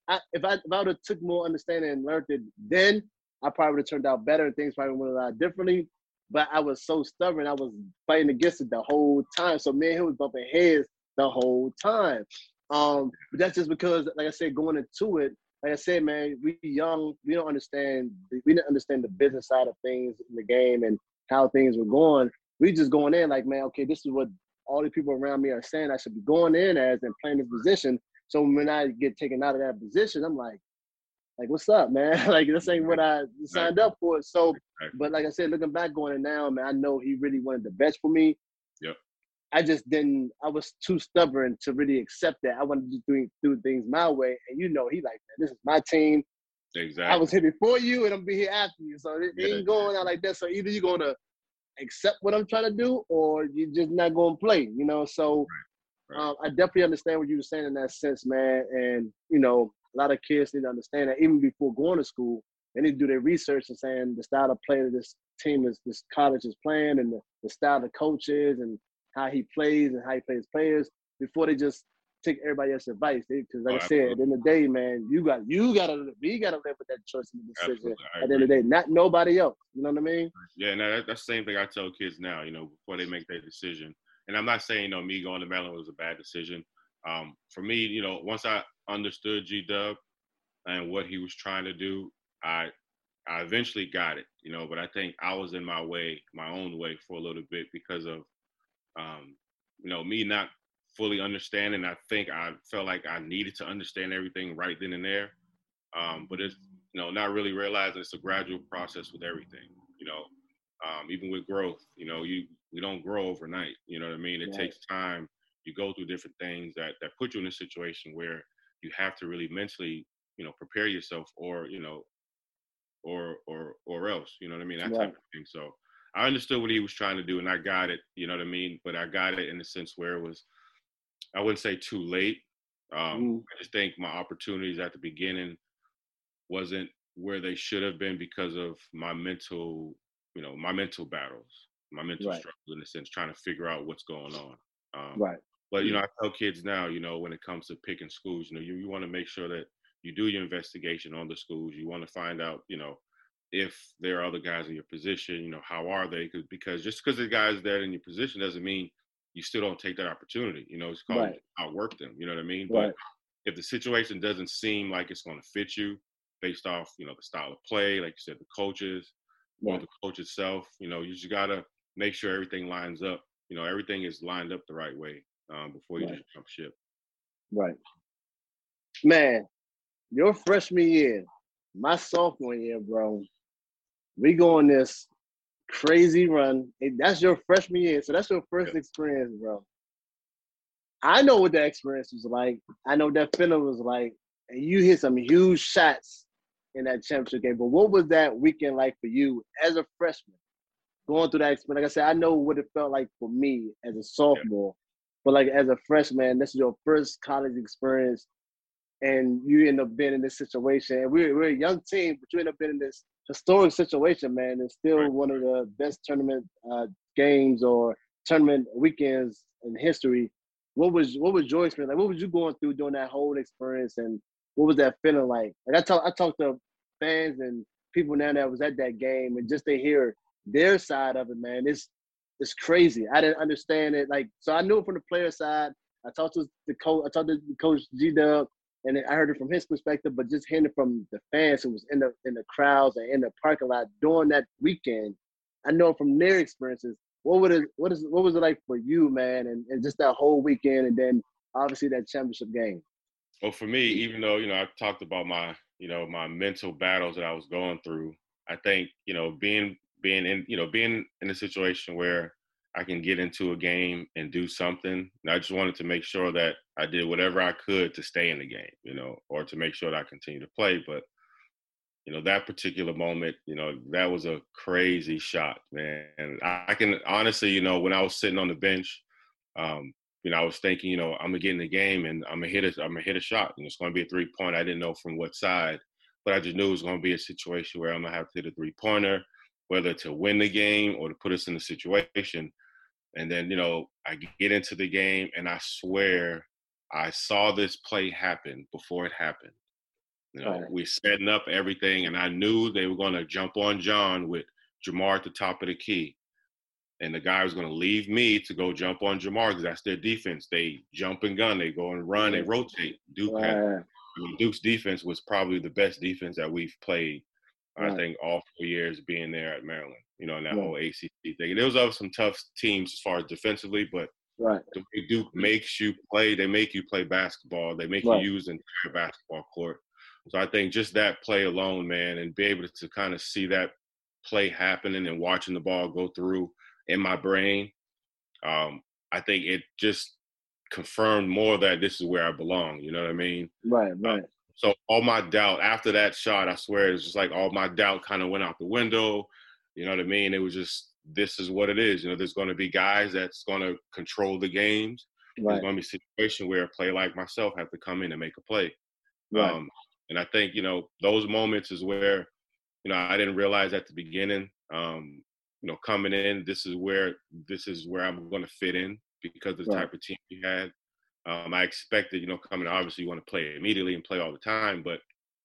I, if I if I would have took more understanding and learned it then, I probably would have turned out better and things probably went a lot differently. But I was so stubborn. I was fighting against it the whole time. So me and him was bumping heads the whole time. Um, but that's just because, like I said, going into it, like I said, man, we young, we don't understand, we didn't understand the business side of things in the game and how things were going. We just going in like, man, okay, this is what all the people around me are saying I should be going in as and playing this position. So when I get taken out of that position, I'm like, like, what's up, man? Like, this ain't what I signed up for. So, but like I said, looking back on it now, man, I know he really wanted the best for me. Yep. I just didn't, I was too stubborn to really accept that. I wanted to do, do things my way. And you know, he like, man, this is my team. Exactly. I was here before you and I'm be here after you. So it, it ain't going out like that. So either you're going to accept what I'm trying to do or you're just not going to play, you know? So right. Right. Um, I definitely understand what you were saying in that sense, man. And, you know, a lot of kids need to understand that even before going to school, they need to do their research and saying the style of play that this team is, this college is playing and the, the style of coaches and how he plays and how he plays players before they just take everybody else's advice. Because like oh, I said, absolutely. At the end of the day, man, you got you gotta we gotta live with that choice and the decision at the end of the day, not nobody else. You know what I mean? Yeah, no, that, that's the same thing I tell kids now, you know, before they make their decision. And I'm not saying, you know, me going to Maryland was a bad decision. Um, for me, you know, once I understood G-Dub and what he was trying to do, I I eventually got it, you know, but I think I was in my way, my own way for a little bit because of, um, you know, me not fully understanding. I think I felt like I needed to understand everything right then and there. Um, but it's, you know, not really realizing it's a gradual process with everything, you know, um, even with growth, you know, you, we don't grow overnight. You know what I mean? It Right. takes time. You go through different things that, that put you in a situation where you have to really mentally, you know, prepare yourself or, you know, or, or, or else, you know what I mean? That Right. type of thing. So I understood what he was trying to do and I got it, you know what I mean? But I got it in the sense where it was, I wouldn't say too late. Um, mm. I just think my opportunities at the beginning wasn't where they should have been because of my mental, you know, my mental battles, my mental right. struggle in a sense, trying to figure out what's going on. Um, right. But, you know, I tell kids now, you know, when it comes to picking schools, you know, you, you want to make sure that you do your investigation on the schools. You want to find out, you know, if there are other guys in your position, you know, how are they? Cause, because just because the guys there in your position doesn't mean you still don't take that opportunity. You know, it's called right. outwork them. You know what I mean? Right. But if the situation doesn't seem like it's going to fit you based off, you know, the style of play, like you said, the coaches right. or the coach itself, you know, you just got to make sure everything lines up. You know, everything is lined up the right way um, before you right. just jump ship. Right. Man, your freshman year, my sophomore year, bro, we go on this crazy run. That's your freshman year, so that's your first yeah. experience, bro. I know what that experience was like. I know what that feeling was like. And you hit some huge shots in that championship game. But what was that weekend like for you as a freshman? Going through that experience. Like I said, I know what it felt like for me as a sophomore. Yeah. But like as a freshman, this is your first college experience. And you end up being in this situation. And we're, we're a young team, but you end up being in this historic situation, man. It's still right. one of the best tournament uh, games or tournament weekends in history. What was what was your experience like? What was you going through during that whole experience, and what was that feeling like? Like I talk, I talked to fans and people now that was at that game, and just to hear their side of it, man, it's it's crazy. I didn't understand it, like so. I knew it from the player side. I talked to the coach. I talked to Coach G-Dub, and I heard it from his perspective. But just hearing it from the fans who was in the in the crowds and in the parking lot during that weekend, I know from their experiences. What would it, what is what was it like for you, man, and, and just that whole weekend, and then obviously that championship game? Well, for me, even though you know I talked about my you know my mental battles that I was going through, I think you know being being in you know being in a situation where I can get into a game and do something. And I just wanted to make sure that I did whatever I could to stay in the game, you know, or to make sure that I continue to play, but. You know, that particular moment, you know, that was a crazy shot, man. And I can honestly, you know, when I was sitting on the bench, um, you know, I was thinking, you know, I'm gonna get in the game and I'm gonna hit a, I'm gonna hit a shot, and it's gonna be a three point. I didn't know from what side, but I just knew it was gonna be a situation where I'm gonna have to hit a three pointer, whether to win the game or to put us in the situation. And then, you know, I get into the game, and I swear I saw this play happen before it happened. You know, Right. we setting up everything, and I knew they were going to jump on John with Jamar at the top of the key. And the guy was going to leave me to go jump on Jamar because that's their defense. They jump and gun, they go and run, they rotate. Duke had, Right. I mean, Duke's defense was probably the best defense that we've played. Right. I think all four years being there at Maryland, you know, in that Right. whole A C C thing. There was also some tough teams as far as defensively, but Right. the way Duke makes you play, they make you play basketball. They make Right. you use the entire basketball court. So I think just that play alone, man, and be able to kind of see that play happening and watching the ball go through in my brain, um, I think it just confirmed more that this is where I belong. You know what I mean? Right. Right. Um, so all my doubt after that shot, I swear, it was just like all my doubt kind of went out the window. You know what I mean? It was just, this is what it is. You know, there's going to be guys that's going to control the games. Right. There's going to be a situation where a player like myself have to come in and make a play. Right. Um, and I think, you know, those moments is where, you know, I didn't realize at the beginning, um, you know, coming in, this is where this is where I'm going to fit in because of the Right. type of team we had. Um, I expected, you know, coming in, obviously you want to play immediately and play all the time, but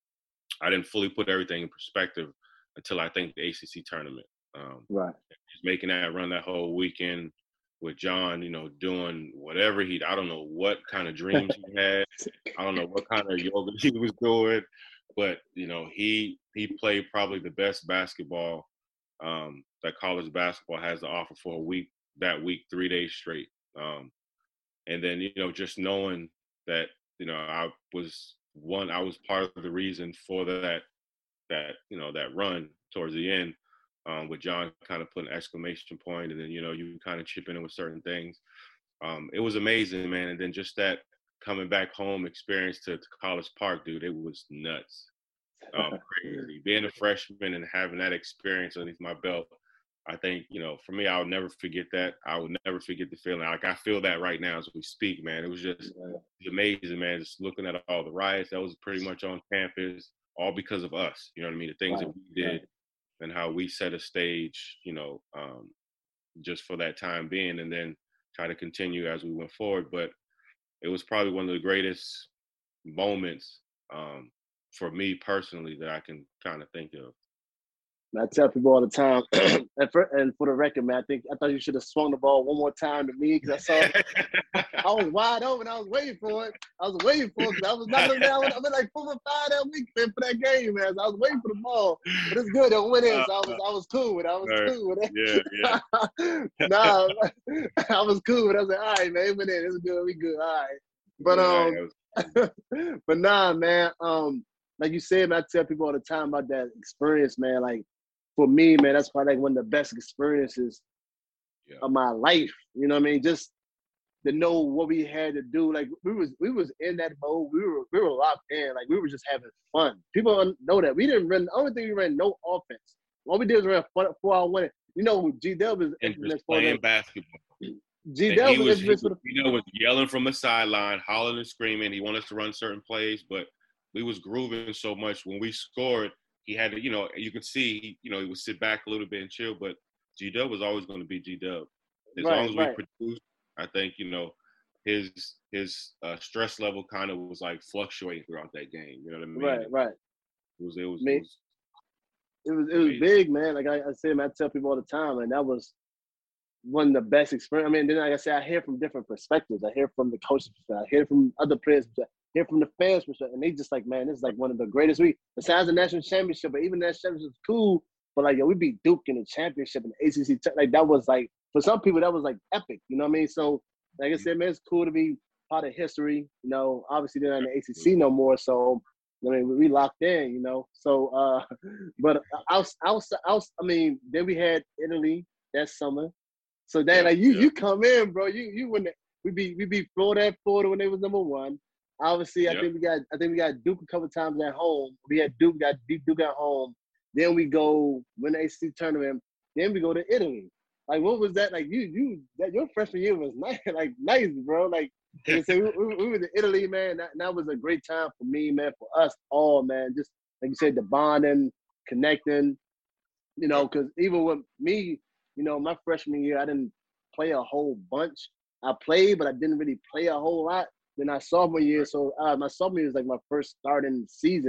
I didn't fully put everything in perspective until I think the A C C tournament. Um, Right. just making that run that whole weekend with John, you know, doing whatever he, I don't know what kind of dreams he had. I don't know what kind of yoga he was doing, but, you know, he he played probably the best basketball um, that college basketball has to offer for a week, that week, three days straight. Um, and then, you know, just knowing that, you know, I was one, I was part of the reason for that, that, you know, that run towards the end, um, with John kind of put an exclamation point, and then, you know, you kind of chip in with certain things. Um, it was amazing, man. And then just that coming back home experience to, to College Park, dude, it was nuts. Um, crazy. Being a freshman and having that experience underneath my belt, I think, you know, for me, I'll never forget that. I will never forget the feeling. Like I feel that right now as we speak, man. It was just it was amazing, man. Just looking at all the riots that was pretty much on campus, all because of us. You know what I mean? The things Right. that we did Right. and how we set a stage, you know, um, just for that time being, and then try to continue as we went forward. But it was probably one of the greatest moments um, for me personally that I can kind of think of. And I tell people all the time, and, for, and for the record, man, I think I thought you should have swung the ball one more time to me because I saw I was wide open. I was waiting for it. I was waiting for it because I was not looking down. I've been like four or five that week man, for that game, man. So I was waiting for the ball, but it's good. It went in, so I was I was cool with it. I was Right. cool with it. Yeah, yeah. nah, I was cool with it. I was like, all right, man, it went in. It's good. We good. All right. But um, but nah, man. Um, like you said, man, I tell people all the time about that experience, man. Like for me, man, that's probably like one of the best experiences Yeah. of my life. You know what I mean? Just to know what we had to do. Like we was we was in that mode. We were we were locked in. Like we were just having fun. People don't know that we didn't run. The only thing we ran no offense. All we did was run four, four hour winning. You know, G Dub is And just playing basketball. G And Dub he was was, he infamous was, for the. you know, was yelling from the sideline, hollering and screaming. He wanted us to run certain plays, but we was grooving so much. When we scored, he had to, you know, you could see, he, you know, he would sit back a little bit and chill, but G Dub was always going to be G Dub. As Right, long as we right. produced, I think, you know, his his uh, stress level kind of was like fluctuating throughout that game. You know what I mean? Right, right. It was, it was, Me- it was It was it was amazing. big, man. Like I, I said, man, I tell people all the time, and that was one of the best experience. I mean, then like I said, I hear from different perspectives. I hear from the coaches' perspective. I hear from other players' perspective. I hear from the fans' perspective. And they just like, man, this is like one of the greatest weeks. Besides the national championship, but even that championship was cool. But like, yo, we beat Duke in the championship and the A C C. Like that was like, for some people, that was like epic. You know what I mean? So, like I said, man, it's cool to be part of history. You know, obviously they're not in the A C C no more. So, I mean, we locked in, you know. So, uh, but outside, outside, outs I mean, then we had Italy that summer. So then, Yeah, like you, yeah. you come in, bro. You, you when we beat, we beat Florida at Florida when they was number one. Obviously, I Yep. think we got, I think we got Duke a couple times at home. We had Duke, got Duke, Duke at home. Then we go win the A C C tournament. Then we go to Italy. Like, what was that? Like, you, you, that your freshman year was nice, like nice, bro. Like, like I said, we, we, we were in Italy, man. That, that was a great time for me, man, for us all, man. Just like you said, the bonding, connecting. You know, because even with me, you know, my freshman year, I didn't play a whole bunch. I played, but I didn't really play a whole lot. Then I sophomore year, so uh, my sophomore year was like my first starting season.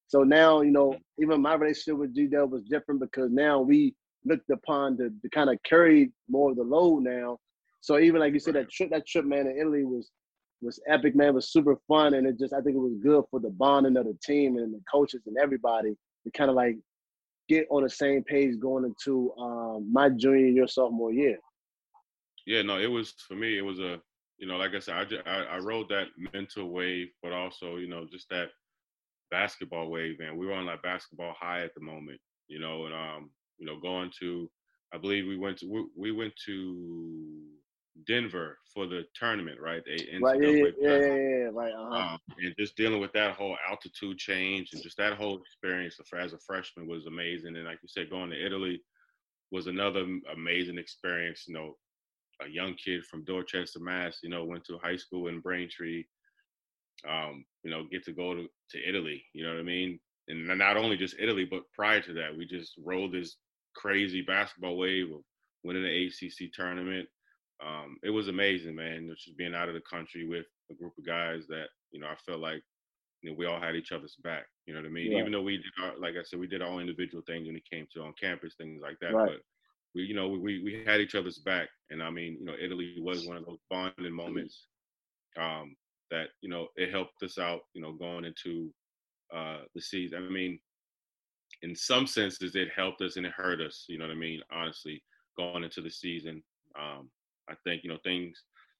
So now, you know, even my relationship with G-Dub was different because now we looked upon to, to kind of carry more of the load now. So even like you said, Right. that trip, that trip, man, in Italy was was epic, man. It was super fun, and it just I think it was good for the bonding of the team and the coaches and everybody to kind of like get on the same page going into um, my junior year, sophomore year. Yeah, no, it was for me. It was a, you know, like I said, I, just, I I rode that mental wave, but also, you know, just that basketball wave, man. We were on like basketball high at the moment, you know, and um, you know, going to, I believe we went to we, we went to Denver for the tournament, right? The Right? Yeah, yeah, N C double A yeah, tournament. yeah, yeah. Right. Uh huh. Um, and just dealing with that whole altitude change and just that whole experience as a freshman was amazing. And like you said, going to Italy was another amazing experience. You know, a young kid from Dorchester, Mass. You know, went to high school in Braintree. Um, you know, get to go to, to Italy. You know what I mean? And not only just Italy, but prior to that, we just rode this crazy basketball wave of winning the A C C tournament. Um, it was amazing, man. Just being out of the country with a group of guys that, you know, I felt like, you know, we all had each other's back. You know what I mean? Right. Even though we did, our, like I said, we did our own individual things when it came to on campus, things like that. Right. But we, you know, we we had each other's back. And I mean, you know, Italy was one of those bonding moments um, that, you know, it helped us out, you know, going into uh, the season. I mean, in some senses, it helped us and it hurt us. You know what I mean? Honestly, going into the season, um, I think, you know, things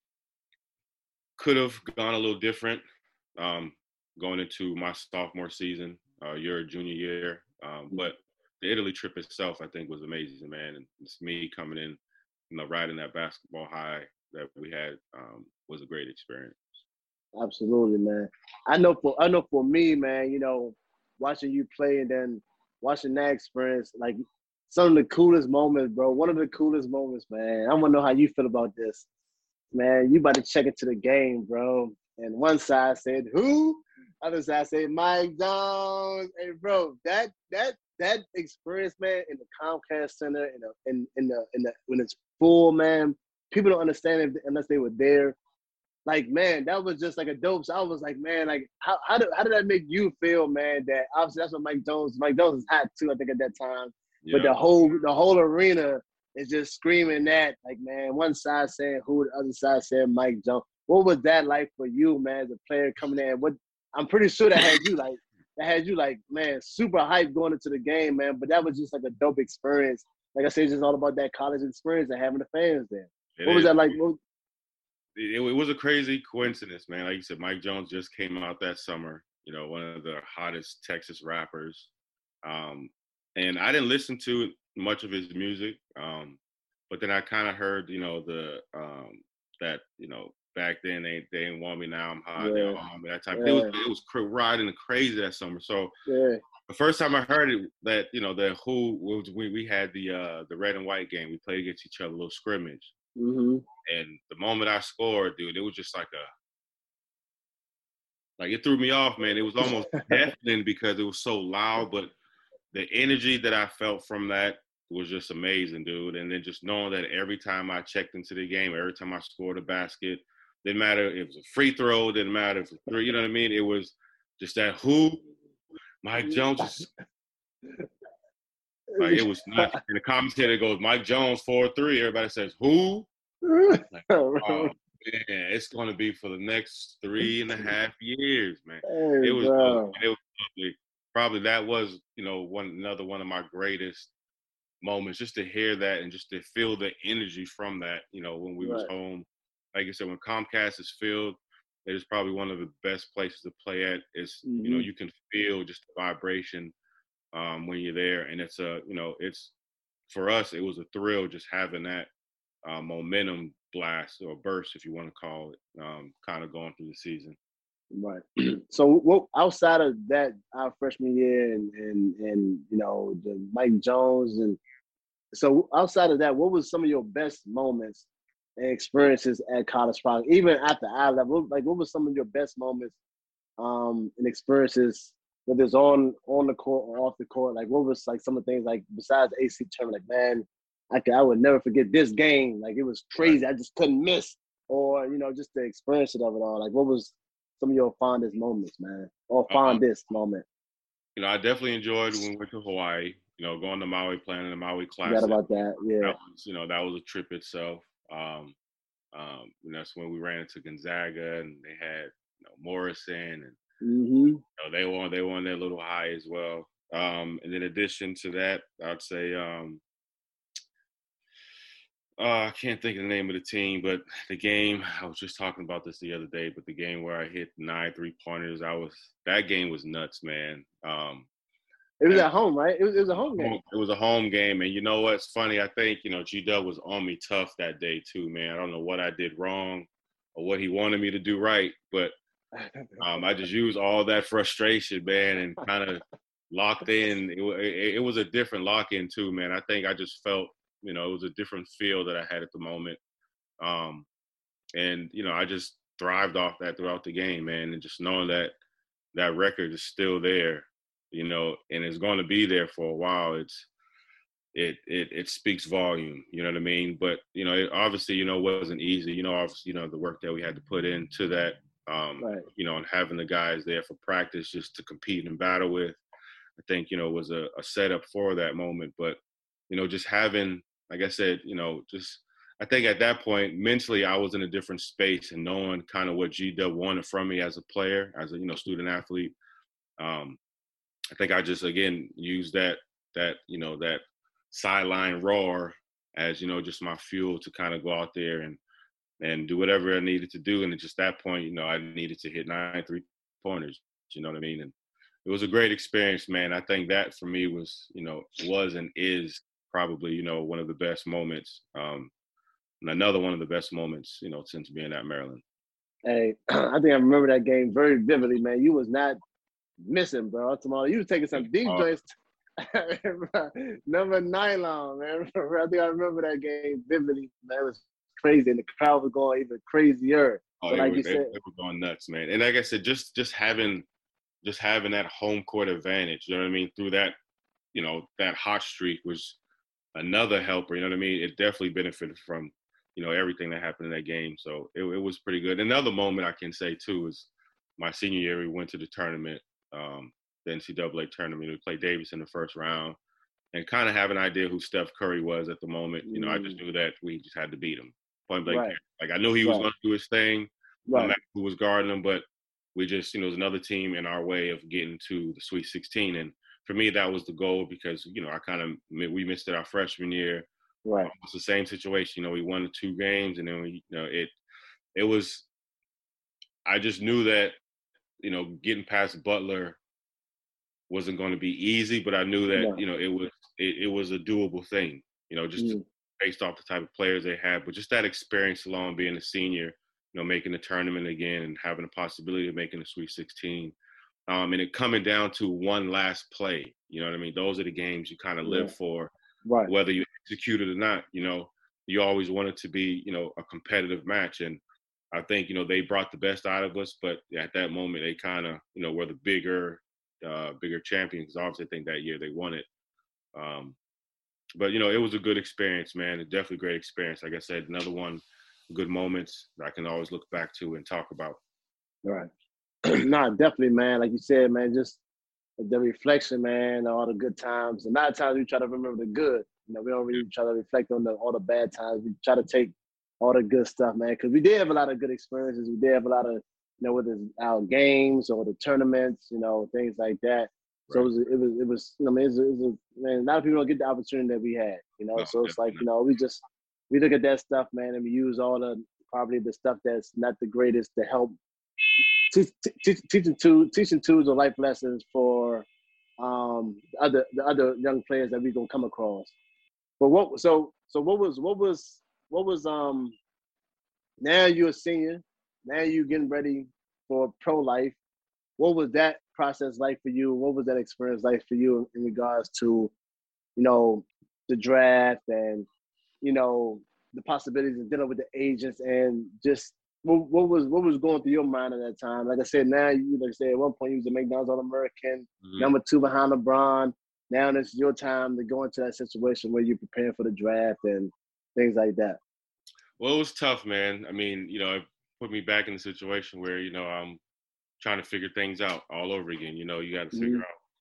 could have gone a little different um, going into my sophomore season, uh, your junior year. Um, but the Italy trip itself, I think, was amazing, man. And it's me coming in, you know, riding that basketball high that we had um, was a great experience. Absolutely, man. I know for I know for me, man, you know, watching you play and then watching that experience, like some of the coolest moments, bro. One of the coolest moments, man. I want to know how you feel about this, man. You about to check into the game, bro. And one side said who, other side said Mike Jones. Hey, bro, that that that experience, man, in the Comcast Center, in the in in the in the when it's full, man. People don't understand it unless they were there. Like, man, that was just like a dope. So I was like, man, like, how how did how did that make you feel, man? That obviously that's what Mike Jones. Mike Jones is hot too, I think, at that time. But Yeah. the whole the whole arena is just screaming that, like, man, one side saying who, the other side saying Mike Jones. What was that like for you, man, as a player coming in? What I'm pretty sure that had you like that had you like, man, super hyped going into the game, man. But that was just like a dope experience. Like I said, it's just all about that college experience and having the fans there. It What was is. that like? What, It, it was a crazy coincidence, man. Like you said, Mike Jones just came out that summer. You know, one of the hottest Texas rappers. Um, and I didn't listen to much of his music, um, but then I kind of heard, you know, the um, that you know back then they they didn't want me, now I'm hot. They yeah, all want me, that type. It was yeah, it was cr- riding crazy that summer. So yeah. the first time I heard it, that you know the who was we we had the uh, the red and white game. We played against each other, a little scrimmage. Mm-hmm. And the moment I scored, dude, it was just like a like it threw me off, man. It was almost deafening because it was so loud, but the energy that I felt from that was just amazing, dude. And then just knowing that every time I checked into the game, every time I scored a basket, didn't matter if it was a free throw, didn't matter if it was three, you know what I mean? It was just that who Mike Jones is like it was nuts. And the commentator goes, Mike Jones four three. Everybody says, who? Like, oh man, it's going to be for the next three and a half years, man. Hey, It was dope. bro. It was lovely. Probably that was, you know, one another one of my greatest moments, just to hear that and just to feel the energy from that. You know, when we was Right. home, like I said, when Comcast is filled, it is probably one of the best places to play at. It's you know Mm-hmm. you can feel just the vibration um, when you're there, and it's a you know it's for us it was a thrill just having that uh, momentum blast or burst, if you want to call it, um, kind of going through the season. Right. So, what outside of that, our freshman year, and and and you know the Mike Jones, and so outside of that, what was some of your best moments and experiences at College Park, even at the eye level? Like, what was some of your best moments um and experiences, whether it's on on the court or off the court? Like, what was like some of the things like besides A C tournament? Like, man, I could, I would never forget this game. Like, it was Right. crazy. I just couldn't miss, or you know, just the experience of it all. Like, what was some of your fondest moments, man, or Um, fondest moment? you know, I definitely enjoyed when we went to Hawaii. You know, going to Maui, playing in the Maui Forgot Classic. about that. Yeah. That was, you know, that was a trip itself. Um, um, and that's when we ran into Gonzaga, and they had, you know, Morrison, and Mm-hmm. you know, they won. They won their little high as well. Um, and in addition to that, I'd say um, uh, I can't think of the name of the team, but the game, I was just talking about this the other day, but the game where I hit nine three pointers, I was that game was nuts, man. Um, It was and at home, right? It was, it was a home game. it was a home game, and you know what's funny? I think you know G Dub was on me tough that day too, man. I don't know what I did wrong or what he wanted me to do right, but um, I just used all that frustration, man, and kind of locked in. It, it, it was a different lock in too, man. I think I just felt, you know, it was a different feel that I had at the moment, um, and you know, I just thrived off that throughout the game, man, and just knowing that that record is still there, you know, and it's going to be there for a while. It's it it it speaks volume, you know what I mean? But you know, it obviously, you know, wasn't easy. You know, obviously, you know, the work that we had to put into that, um, Right. you know, and having the guys there for practice just to compete and battle with, I think, you know, was a, a setup for that moment. But, you know, just having, like I said, you know, just I think at that point mentally I was in a different space, and knowing kind of what G Dub wanted from me as a player, as a, you know, student athlete. Um, I think I just again used that that you know that sideline roar as, you know, just my fuel to kind of go out there and and do whatever I needed to do. And at just that point, you know, I needed to hit nine three pointers. You know what I mean? And it was a great experience, man. I think that for me was, you know, was and is probably, you know, one of the best moments. Um, and another one of the best moments, you know, since being at Maryland. Hey, I think I remember that game very vividly, man. You was not missing, bro. Tomorrow, you was taking some deep Uh, joints. Number nylon, man. I think I remember that game vividly. Man, it was crazy, and the crowd was going even crazier. oh, So, it like was you it, said, it was going nuts, man. And like I said, just just having just having that home court advantage, you know what I mean, through that, you know, that hot streak was another helper. You know what I mean? It definitely benefited from, you know, everything that happened in that game. So it, it was pretty good. Another moment I can say too is my senior year. We went to the tournament, um, the N C double A tournament. We played Davis in the first round, and kind of have an idea who Steph Curry was at the moment. You know, I just mm, knew that we just had to beat him. Point blank. right, Like I knew he was right, going to do his thing, no right, matter who was guarding him. But we just, you know, it was another team in our way of getting to the Sweet sixteen. And for me, that was the goal because, you know, I kind of we missed it our freshman year. right. It's the same situation. You know, we won the two games, and then we, you know, it it was. I just knew that, you know, getting past Butler wasn't going to be easy, but I knew that, No, you know, it was it, it was a doable thing. You know, just to, mm, based off the type of players they had, but just that experience alone, being a senior, you know, making the tournament again and having a possibility of making the Sweet sixteen. Um, and it coming down to one last play. You know what I mean? Those are the games you kind of yeah, live for, right. whether you execute it or not. You know, you always want it to be, you know, a competitive match. And I think, you know, they brought the best out of us, but at that moment they kind of, you know, were the bigger, uh, bigger champions. Obviously, I think that year they won it. Um, but you know, it was a good experience, man. A definitely great experience. Like I said, another one, good moments that I can always look back to and talk about. Right. Nah, definitely, man. Like you said, man, just the reflection, man, all the good times. A lot of times we try to remember the good. You know, we don't really try to reflect on the all the bad times. We try to take all the good stuff, man, because we did have a lot of good experiences. We did have a lot of, you know, whether it's our games or the tournaments, you know, things like that. So it Right. was, it was, it was, you know, I mean, it was, it was a, man, a lot of people don't get the opportunity that we had, you know. No, So it's like, definitely you not. know, we just we look at that stuff, man, and we use all the probably the stuff that's not the greatest to help teach, teach, teaching tools, teaching tools or life lessons for um the other the other young players that we gonna come across. But what so so what was what was what was um now you're a senior, now you're getting ready for pro life. What was that process like for you? What was that experience like for you in regards to, you know, the draft and, you know, the possibilities of dealing with the agents and just what, what was what was going through your mind at that time? Like I said, now you like I said at one point you was a McDonald's All American, Mm-hmm. number two behind LeBron. Now it's your time to go into that situation where you're preparing for the draft and things like that. Well, it was tough, man. I mean, you know, it put me back in a situation where, you know, I'm trying to figure things out all over again. You know, you got to figure Mm-hmm. out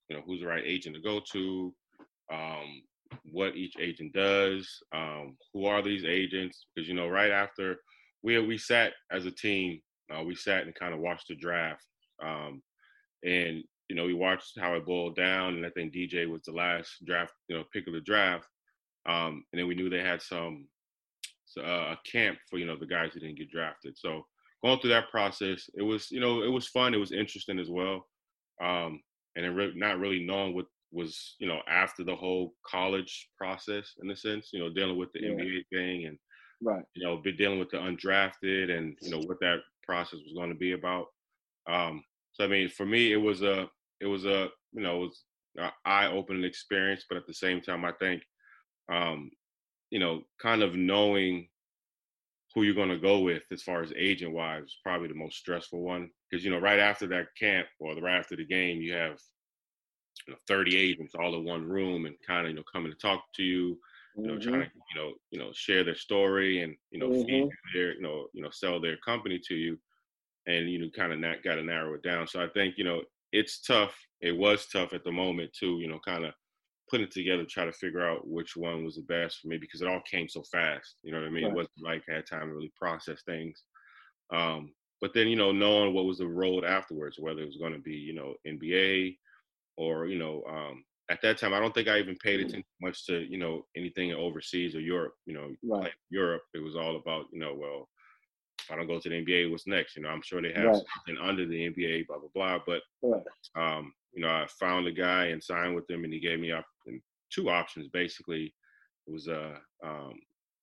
you know, who's the right agent to go to, um, what each agent does, um, who are these agents? Because, you know, right after we we sat as a team, uh, we sat and kind of watched the draft, um, and you know, we watched how it boiled down, and I think D J was the last draft, you know, pick of the draft, um, and then we knew they had some uh, a camp for, you know, the guys who didn't get drafted. So going through that process, it was, you know, it was fun, it was interesting as well, um, and then re- not really knowing what was, you know, after the whole college process in a sense, you know, dealing with the Yeah. N B A thing and Right. you know, be dealing with the undrafted and you know what that process was going to be about. Um, so I mean, for me, it was a it was a you know it was an eye-opening experience, but at the same time, I think um, you know, kind of knowing who you're going to go with as far as agent wise is probably the most stressful one because you know right after that camp or right after the game, you have you know thirty agents all in one room and kind of you know coming to talk to you. You know, Mm-hmm. trying to you know, you know, share their story and you know, feed Mm-hmm. their, you know, you know, sell their company to you, and you know kind of not got to narrow it down. So I think you know it's tough. It was tough at the moment too. You know, kind of putting it together, try to figure out which one was the best for me because it all came so fast. You know what I mean? It Right. wasn't like I had time to really process things. Um, but then you know knowing what was the road afterwards, whether it was going to be you know N B A or you know um, at that time I don't think I even paid attention much to you know anything overseas or Europe. You know, Right. like Europe, it was all about you know well if I don't go to the N B A, what's next? You know, I'm sure they have Right. something under the N B A, blah blah blah. But Right. um, you know, I found a guy and signed with him, and he gave me up two options. Basically, it was a um,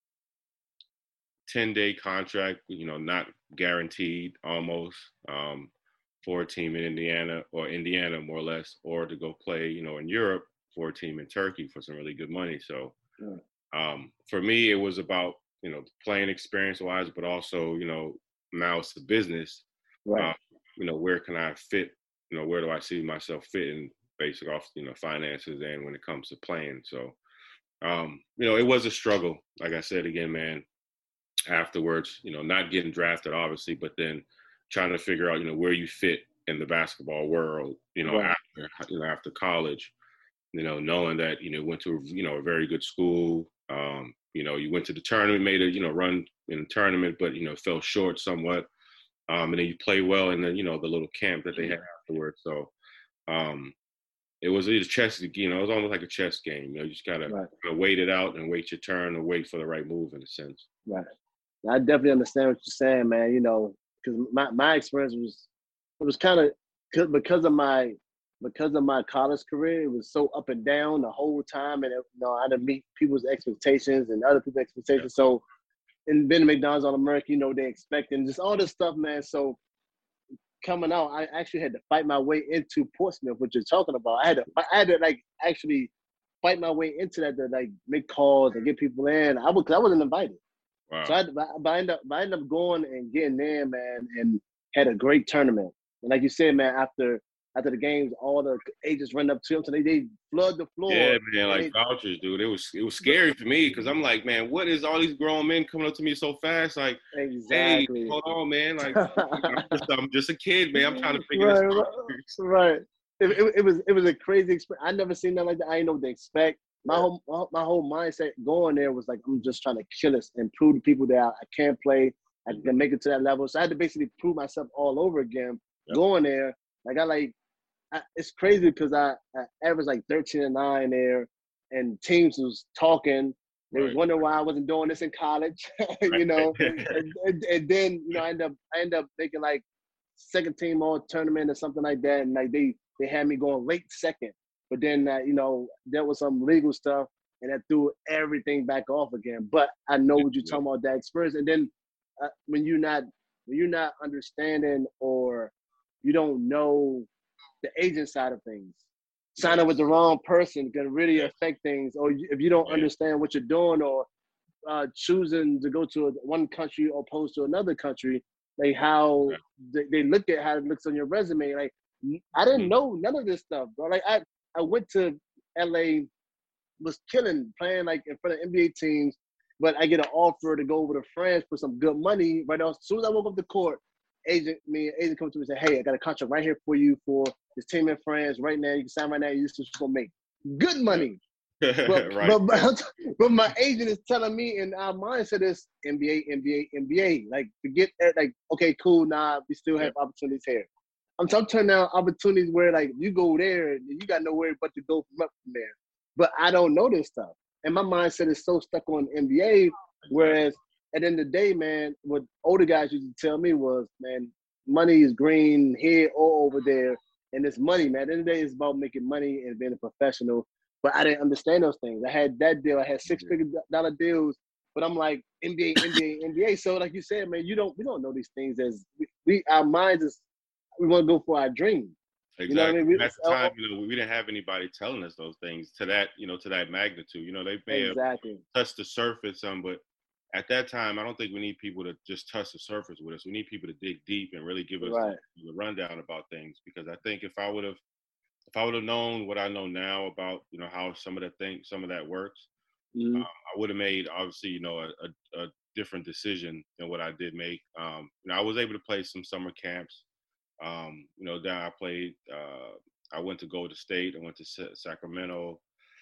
ten day contract, you know, not guaranteed, almost um, for a team in Indiana or Indiana, more or less, or to go play, you know, in Europe for a team in Turkey for some really good money. So Right. um, for me, it was about you know playing experience wise, but also you know now it's the business. Right. Uh, you know where can I fit? You know where do I see myself fitting? Basic off you know finances and when it comes to playing. So um, you know it was a struggle. Like I said again, man. Afterwards, you know, not getting drafted obviously, but then trying to figure out you know where you fit in the basketball world. You know Right. after you know after college you know, knowing that, you know, went to, you know, a very good school. Um, you know, you went to the tournament, made a, you know, run in the tournament, but, you know, fell short somewhat. Um, and then you play well in the, you know, the little camp that they had afterwards. So um, it was a chess, you know, it was almost like a chess game. You know, you just got to Right. wait it out and wait your turn or wait for the right move in a sense. Right. I definitely understand what you're saying, man. You know, because my, my experience was it was kind of because of my because of my college career, it was so up and down the whole time, and it, you know, I had to meet people's expectations and other people's Yeah. expectations. So, and being McDonald's All American, you know, they expecting just all this stuff, man. So coming out, I actually had to fight my way into Portsmouth, which you're talking about. I had to, I had to like actually fight my way into that to like make calls and get people in. I was, I wasn't invited. Wow. So I, but I ended up, I ended up going and getting there, man, and had a great tournament. And like you said, man, after after the games, all the agents run up to him, so they, they flood the floor. Yeah, man, like they, vouchers, dude. It was it was scary for me because I'm like, man, what is all these grown men coming up to me so fast? Like, exactly. hey, hold on, man. Like, I'm just, I'm just a kid, man. I'm trying to figure right, this out. right. It, it, it was it was a crazy experience. I never seen that like that. I didn't know what to expect. My Yeah. whole my whole mindset going there was like, I'm just trying to kill this and prove to people that I, I can't play. I Mhm. can make it to that level. So I had to basically prove myself all over again. Yep. Going there, like I like, I, it's crazy because I, I averaged like thirteen and nine there, and teams was talking. They was Right. wondering why I wasn't doing this in college, you know. Right. and, and, and then you know I end up I end up making like second team all tournament or something like that, and like they they had me going late second. But then uh, you know there was some legal stuff, and that threw everything back off again. But I know what you're Yeah. talking about, that experience. And then uh, when you're not when you're not understanding or you don't know the agent side of things, signing with the wrong person can really Yeah. affect things. Or if you don't Yeah. understand what you're doing, or uh, choosing to go to a, one country opposed to another country, like how Okay. they, they look at how it looks on your resume. Like I didn't Mhm. know none of this stuff, bro. Like I, I went to L A, was killing, playing like in front of N B A teams, but I get an offer to go over to France for some good money. Right now, as soon as I woke up the court, agent, me and agent come to me and say, hey, I got a contract right here for you for this team and friends right now. You can sign right now. You're just gonna make good money. But, right. but, but but my agent is telling me, and our mindset is N B A, N B A, N B A. Like to get at, like, okay, cool, nah, we still have yeah. opportunities here. I'm, I'm turning down opportunities where like you go there and you got nowhere but to go from up from there. But I don't know this stuff, and my mindset is so stuck on N B A. Whereas at the end of the day, man, what older guys used to tell me was, man, money is green here or over there, and it's money, man. At the end of the day, it's about making money and being a professional. But I didn't understand those things. I had that deal. I had six-figure dollar deals. But I'm like N B A, N B A, N B A. So like you said, man, you don't we don't know these things as we, we our minds is we want to go for our dream. Exactly. You know what I mean? We, At the time, you know, we didn't have anybody telling us those things to that, you know, to that magnitude. You know, they may exactly. have touched the surface some, but at that time, I don't think we need people to just touch the surface with us. We need people to dig deep and really give us right. the, the rundown about things. Because I think if I would have, if I would have known what I know now about, you know, how some of the things, some of that works, mm-hmm. um, I would have made obviously, you know, a, a, a different decision than what I did make. Um, you know, I was able to play some summer camps. Um, you know, then I played. Uh, I went to Golden State. I went to Sa- Sacramento.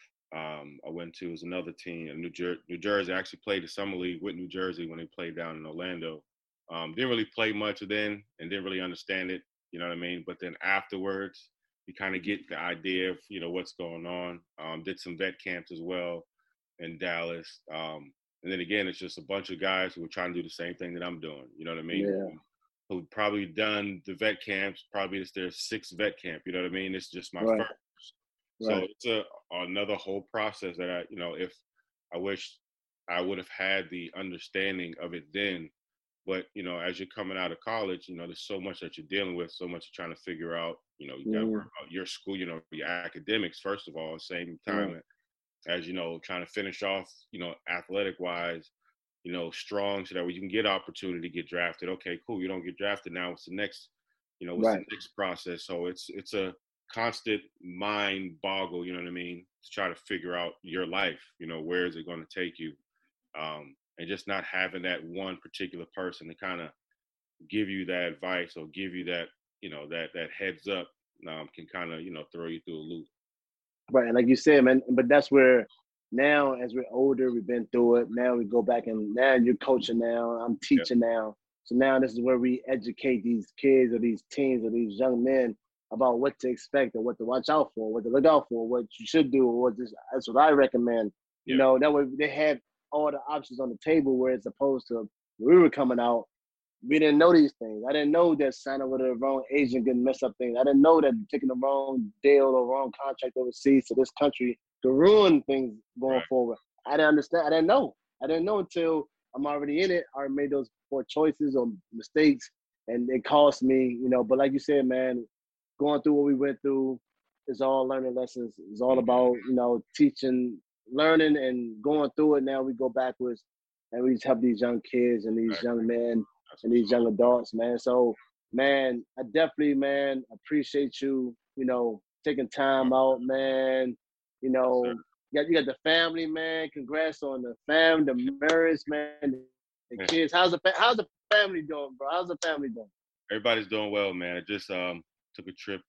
Um, I went to, it was another team in New, Jer- New Jersey. I actually played the summer league with New Jersey when they played down in Orlando. Um, didn't really play much then and didn't really understand it, you know what I mean? But then afterwards, you kind of get the idea of, you know, what's going on. Um, did some vet camps as well in Dallas. Um, and then again, it's just a bunch of guys who are trying to do the same thing that I'm doing, you know what I mean? Yeah. Who've probably done the vet camps, probably it's their sixth vet camp, you know what I mean? It's just my right. first. So right. it's a another whole process that I, you know, if I wish I would have had the understanding of it then. But, you know, as you're coming out of college, you know, there's so much that you're dealing with, so much you're trying to figure out, you know, you got to mm. worry about your school, you know, your academics, first of all, at the same time right. as, you know, trying to finish off, you know, athletic wise, you know, strong so that we can get opportunity to get drafted. Okay, cool. You don't get drafted now. What's the next, you know, what's right. the next process? So it's, it's a constant mind boggle, you know what I mean? To try to figure out your life, you know, where is it going to take you? Um, and just not having that one particular person to kind of give you that advice or give you that, you know, that, that heads up um, can kind of, you know, throw you through a loop. Right. And like you said, man, but that's where now as we're older, we've been through it. Now we go back and now you're coaching now, I'm teaching yeah. now. So now this is where we educate these kids or these teens or these young men about what to expect or what to watch out for, what to look out for, what you should do, or what this, that's what I recommend. Yeah. You know, that way they have all the options on the table, where it's opposed to when we were coming out, we didn't know these things. I didn't know that signing with the wrong agent could mess up things. I didn't know that taking the wrong deal or wrong contract overseas to this country could ruin things going right. forward. I didn't understand. I didn't know. I didn't know until I'm already in it. I already made those poor choices or mistakes, and it cost me, you know. But like you said, man, going through what we went through, it's all learning lessons. It's all about, you know, teaching, learning, and going through it. Now we go backwards, and we just help these young kids and these young men and these young adults, man. So, man, I definitely, man, appreciate you, you know, taking time out, man. You know, you got, you got the family, man. Congrats on the family, the marriage, man, the kids. How's the how's the family doing, bro? How's the family doing? Everybody's doing well, man. I just um took a trip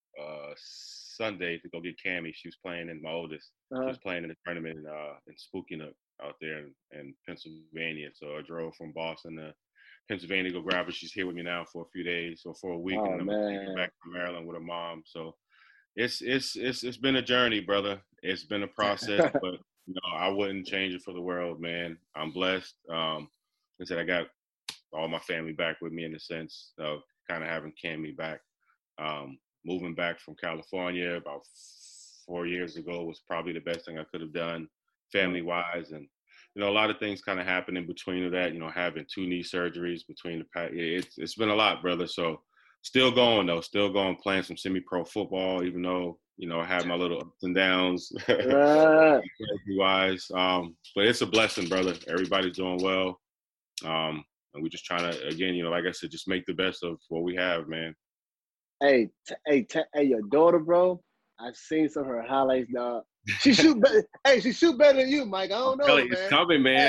uh Sunday to go get Cammie. She was playing in my oldest. Uh-huh. She was playing in a tournament in uh in Spookinuck out there in, in Pennsylvania. So I drove from Boston to Pennsylvania to go grab her. She's here with me now for a few days or for a week, oh, and I'm man. gonna take her back to Maryland with her mom. So it's it's it's it's been a journey, brother. It's been a process, but you know, I wouldn't change it for the world, man. I'm blessed. Um, like I said, I got all my family back with me in the sense of kind of having Cammie back. Um, moving back from California about four years ago was probably the best thing I could have done family-wise. And, you know, a lot of things kind of happened in between of that, you know, having two knee surgeries between the – it's it's been a lot, brother. So still going, though, still going, playing some semi-pro football, even though, you know, I had my little ups and downs wise. Um, but it's a blessing, brother. Everybody's doing well. Um, and we're just trying to, again, you know, like I said, just make the best of what we have, man. Hey, t- hey, t- hey, your daughter, bro. I've seen some of her highlights, dog. She shoot better. Hey, she shoot better than you, Mike. I don't know, Kelly, man. It's coming, man.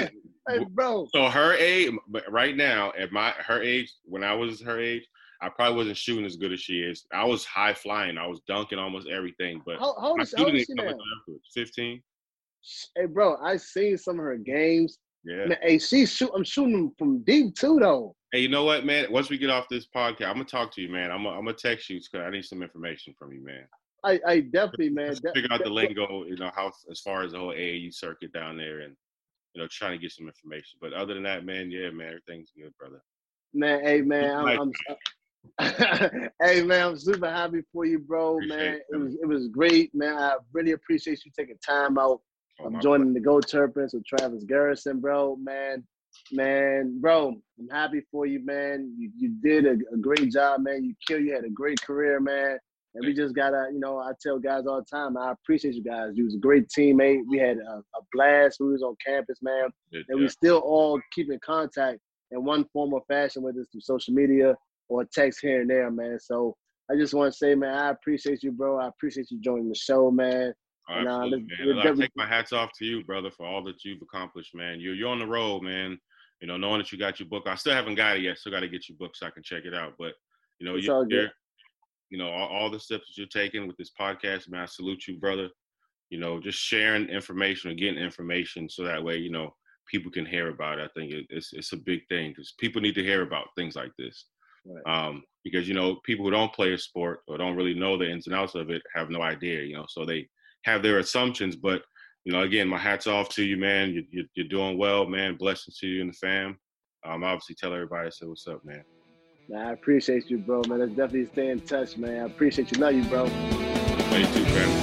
Hey, bro. So her age, but right now, at my her age, when I was her age, I probably wasn't shooting as good as she is. I was high flying. I was dunking almost everything, but how, how old my is, how old shooting is didn't she come now? until afterwards. fifteen. Hey, bro, I seen some of her games. Yeah. Man, hey, she shoot. I'm shooting them from deep too, though. Hey, you know what, man? Once we get off this podcast, I'm gonna talk to you, man. I'm gonna, I'm gonna text you because I need some information from you, man. I, I definitely, man. De- Figure out the de- lingo, you know, how as far as the whole A A U circuit down there, and you know, trying to get some information. But other than that, man, yeah, man, everything's good, brother. Man, hey, man, I'm, I'm hey, man, I'm super happy for you, bro, Appreciate man. it, It was it was great, man. I really appreciate you taking time out Oh, of my joining the Go Terrapins with Travis Garrison, bro, man. Man, bro, I'm happy for you, man. You you did a, a great job, man. You killed. You had a great career, man. And we just gotta, you know, I tell guys all the time, I appreciate you guys. You was a great teammate. We had a, a blast. We was on campus, man, Good, and yeah. we still all keep in contact in one form or fashion, whether it's through social media or text here and there, man. So I just want to say, man, I appreciate you, bro. I appreciate you joining the show, man. Oh, and, uh, absolutely, let's, man. let's I definitely- take my hats off to you, brother, for all that you've accomplished, man. You're you're on the road, man. You know, knowing that you got your book. I still haven't got it yet. Still got to get your book so I can check it out. But you know, It's you're all good. here. You know, all, all the steps that you're taking with this podcast, man. I salute you, brother. You know, just sharing information or getting information so that way, you know, people can hear about it. I think it, it's it's a big thing because people need to hear about things like this. Right. Um, because you know, people who don't play a sport or don't really know the ins and outs of it have no idea. You know, so they have their assumptions, but you know, again, my hat's off to you, man. You, you, you're doing well, man. Blessings to you and the fam. Um, obviously, tell everybody, say what's up, man. Man, I appreciate you, bro, man. Let's definitely stay in touch, man. I appreciate you. Love you, bro. Love you too, man.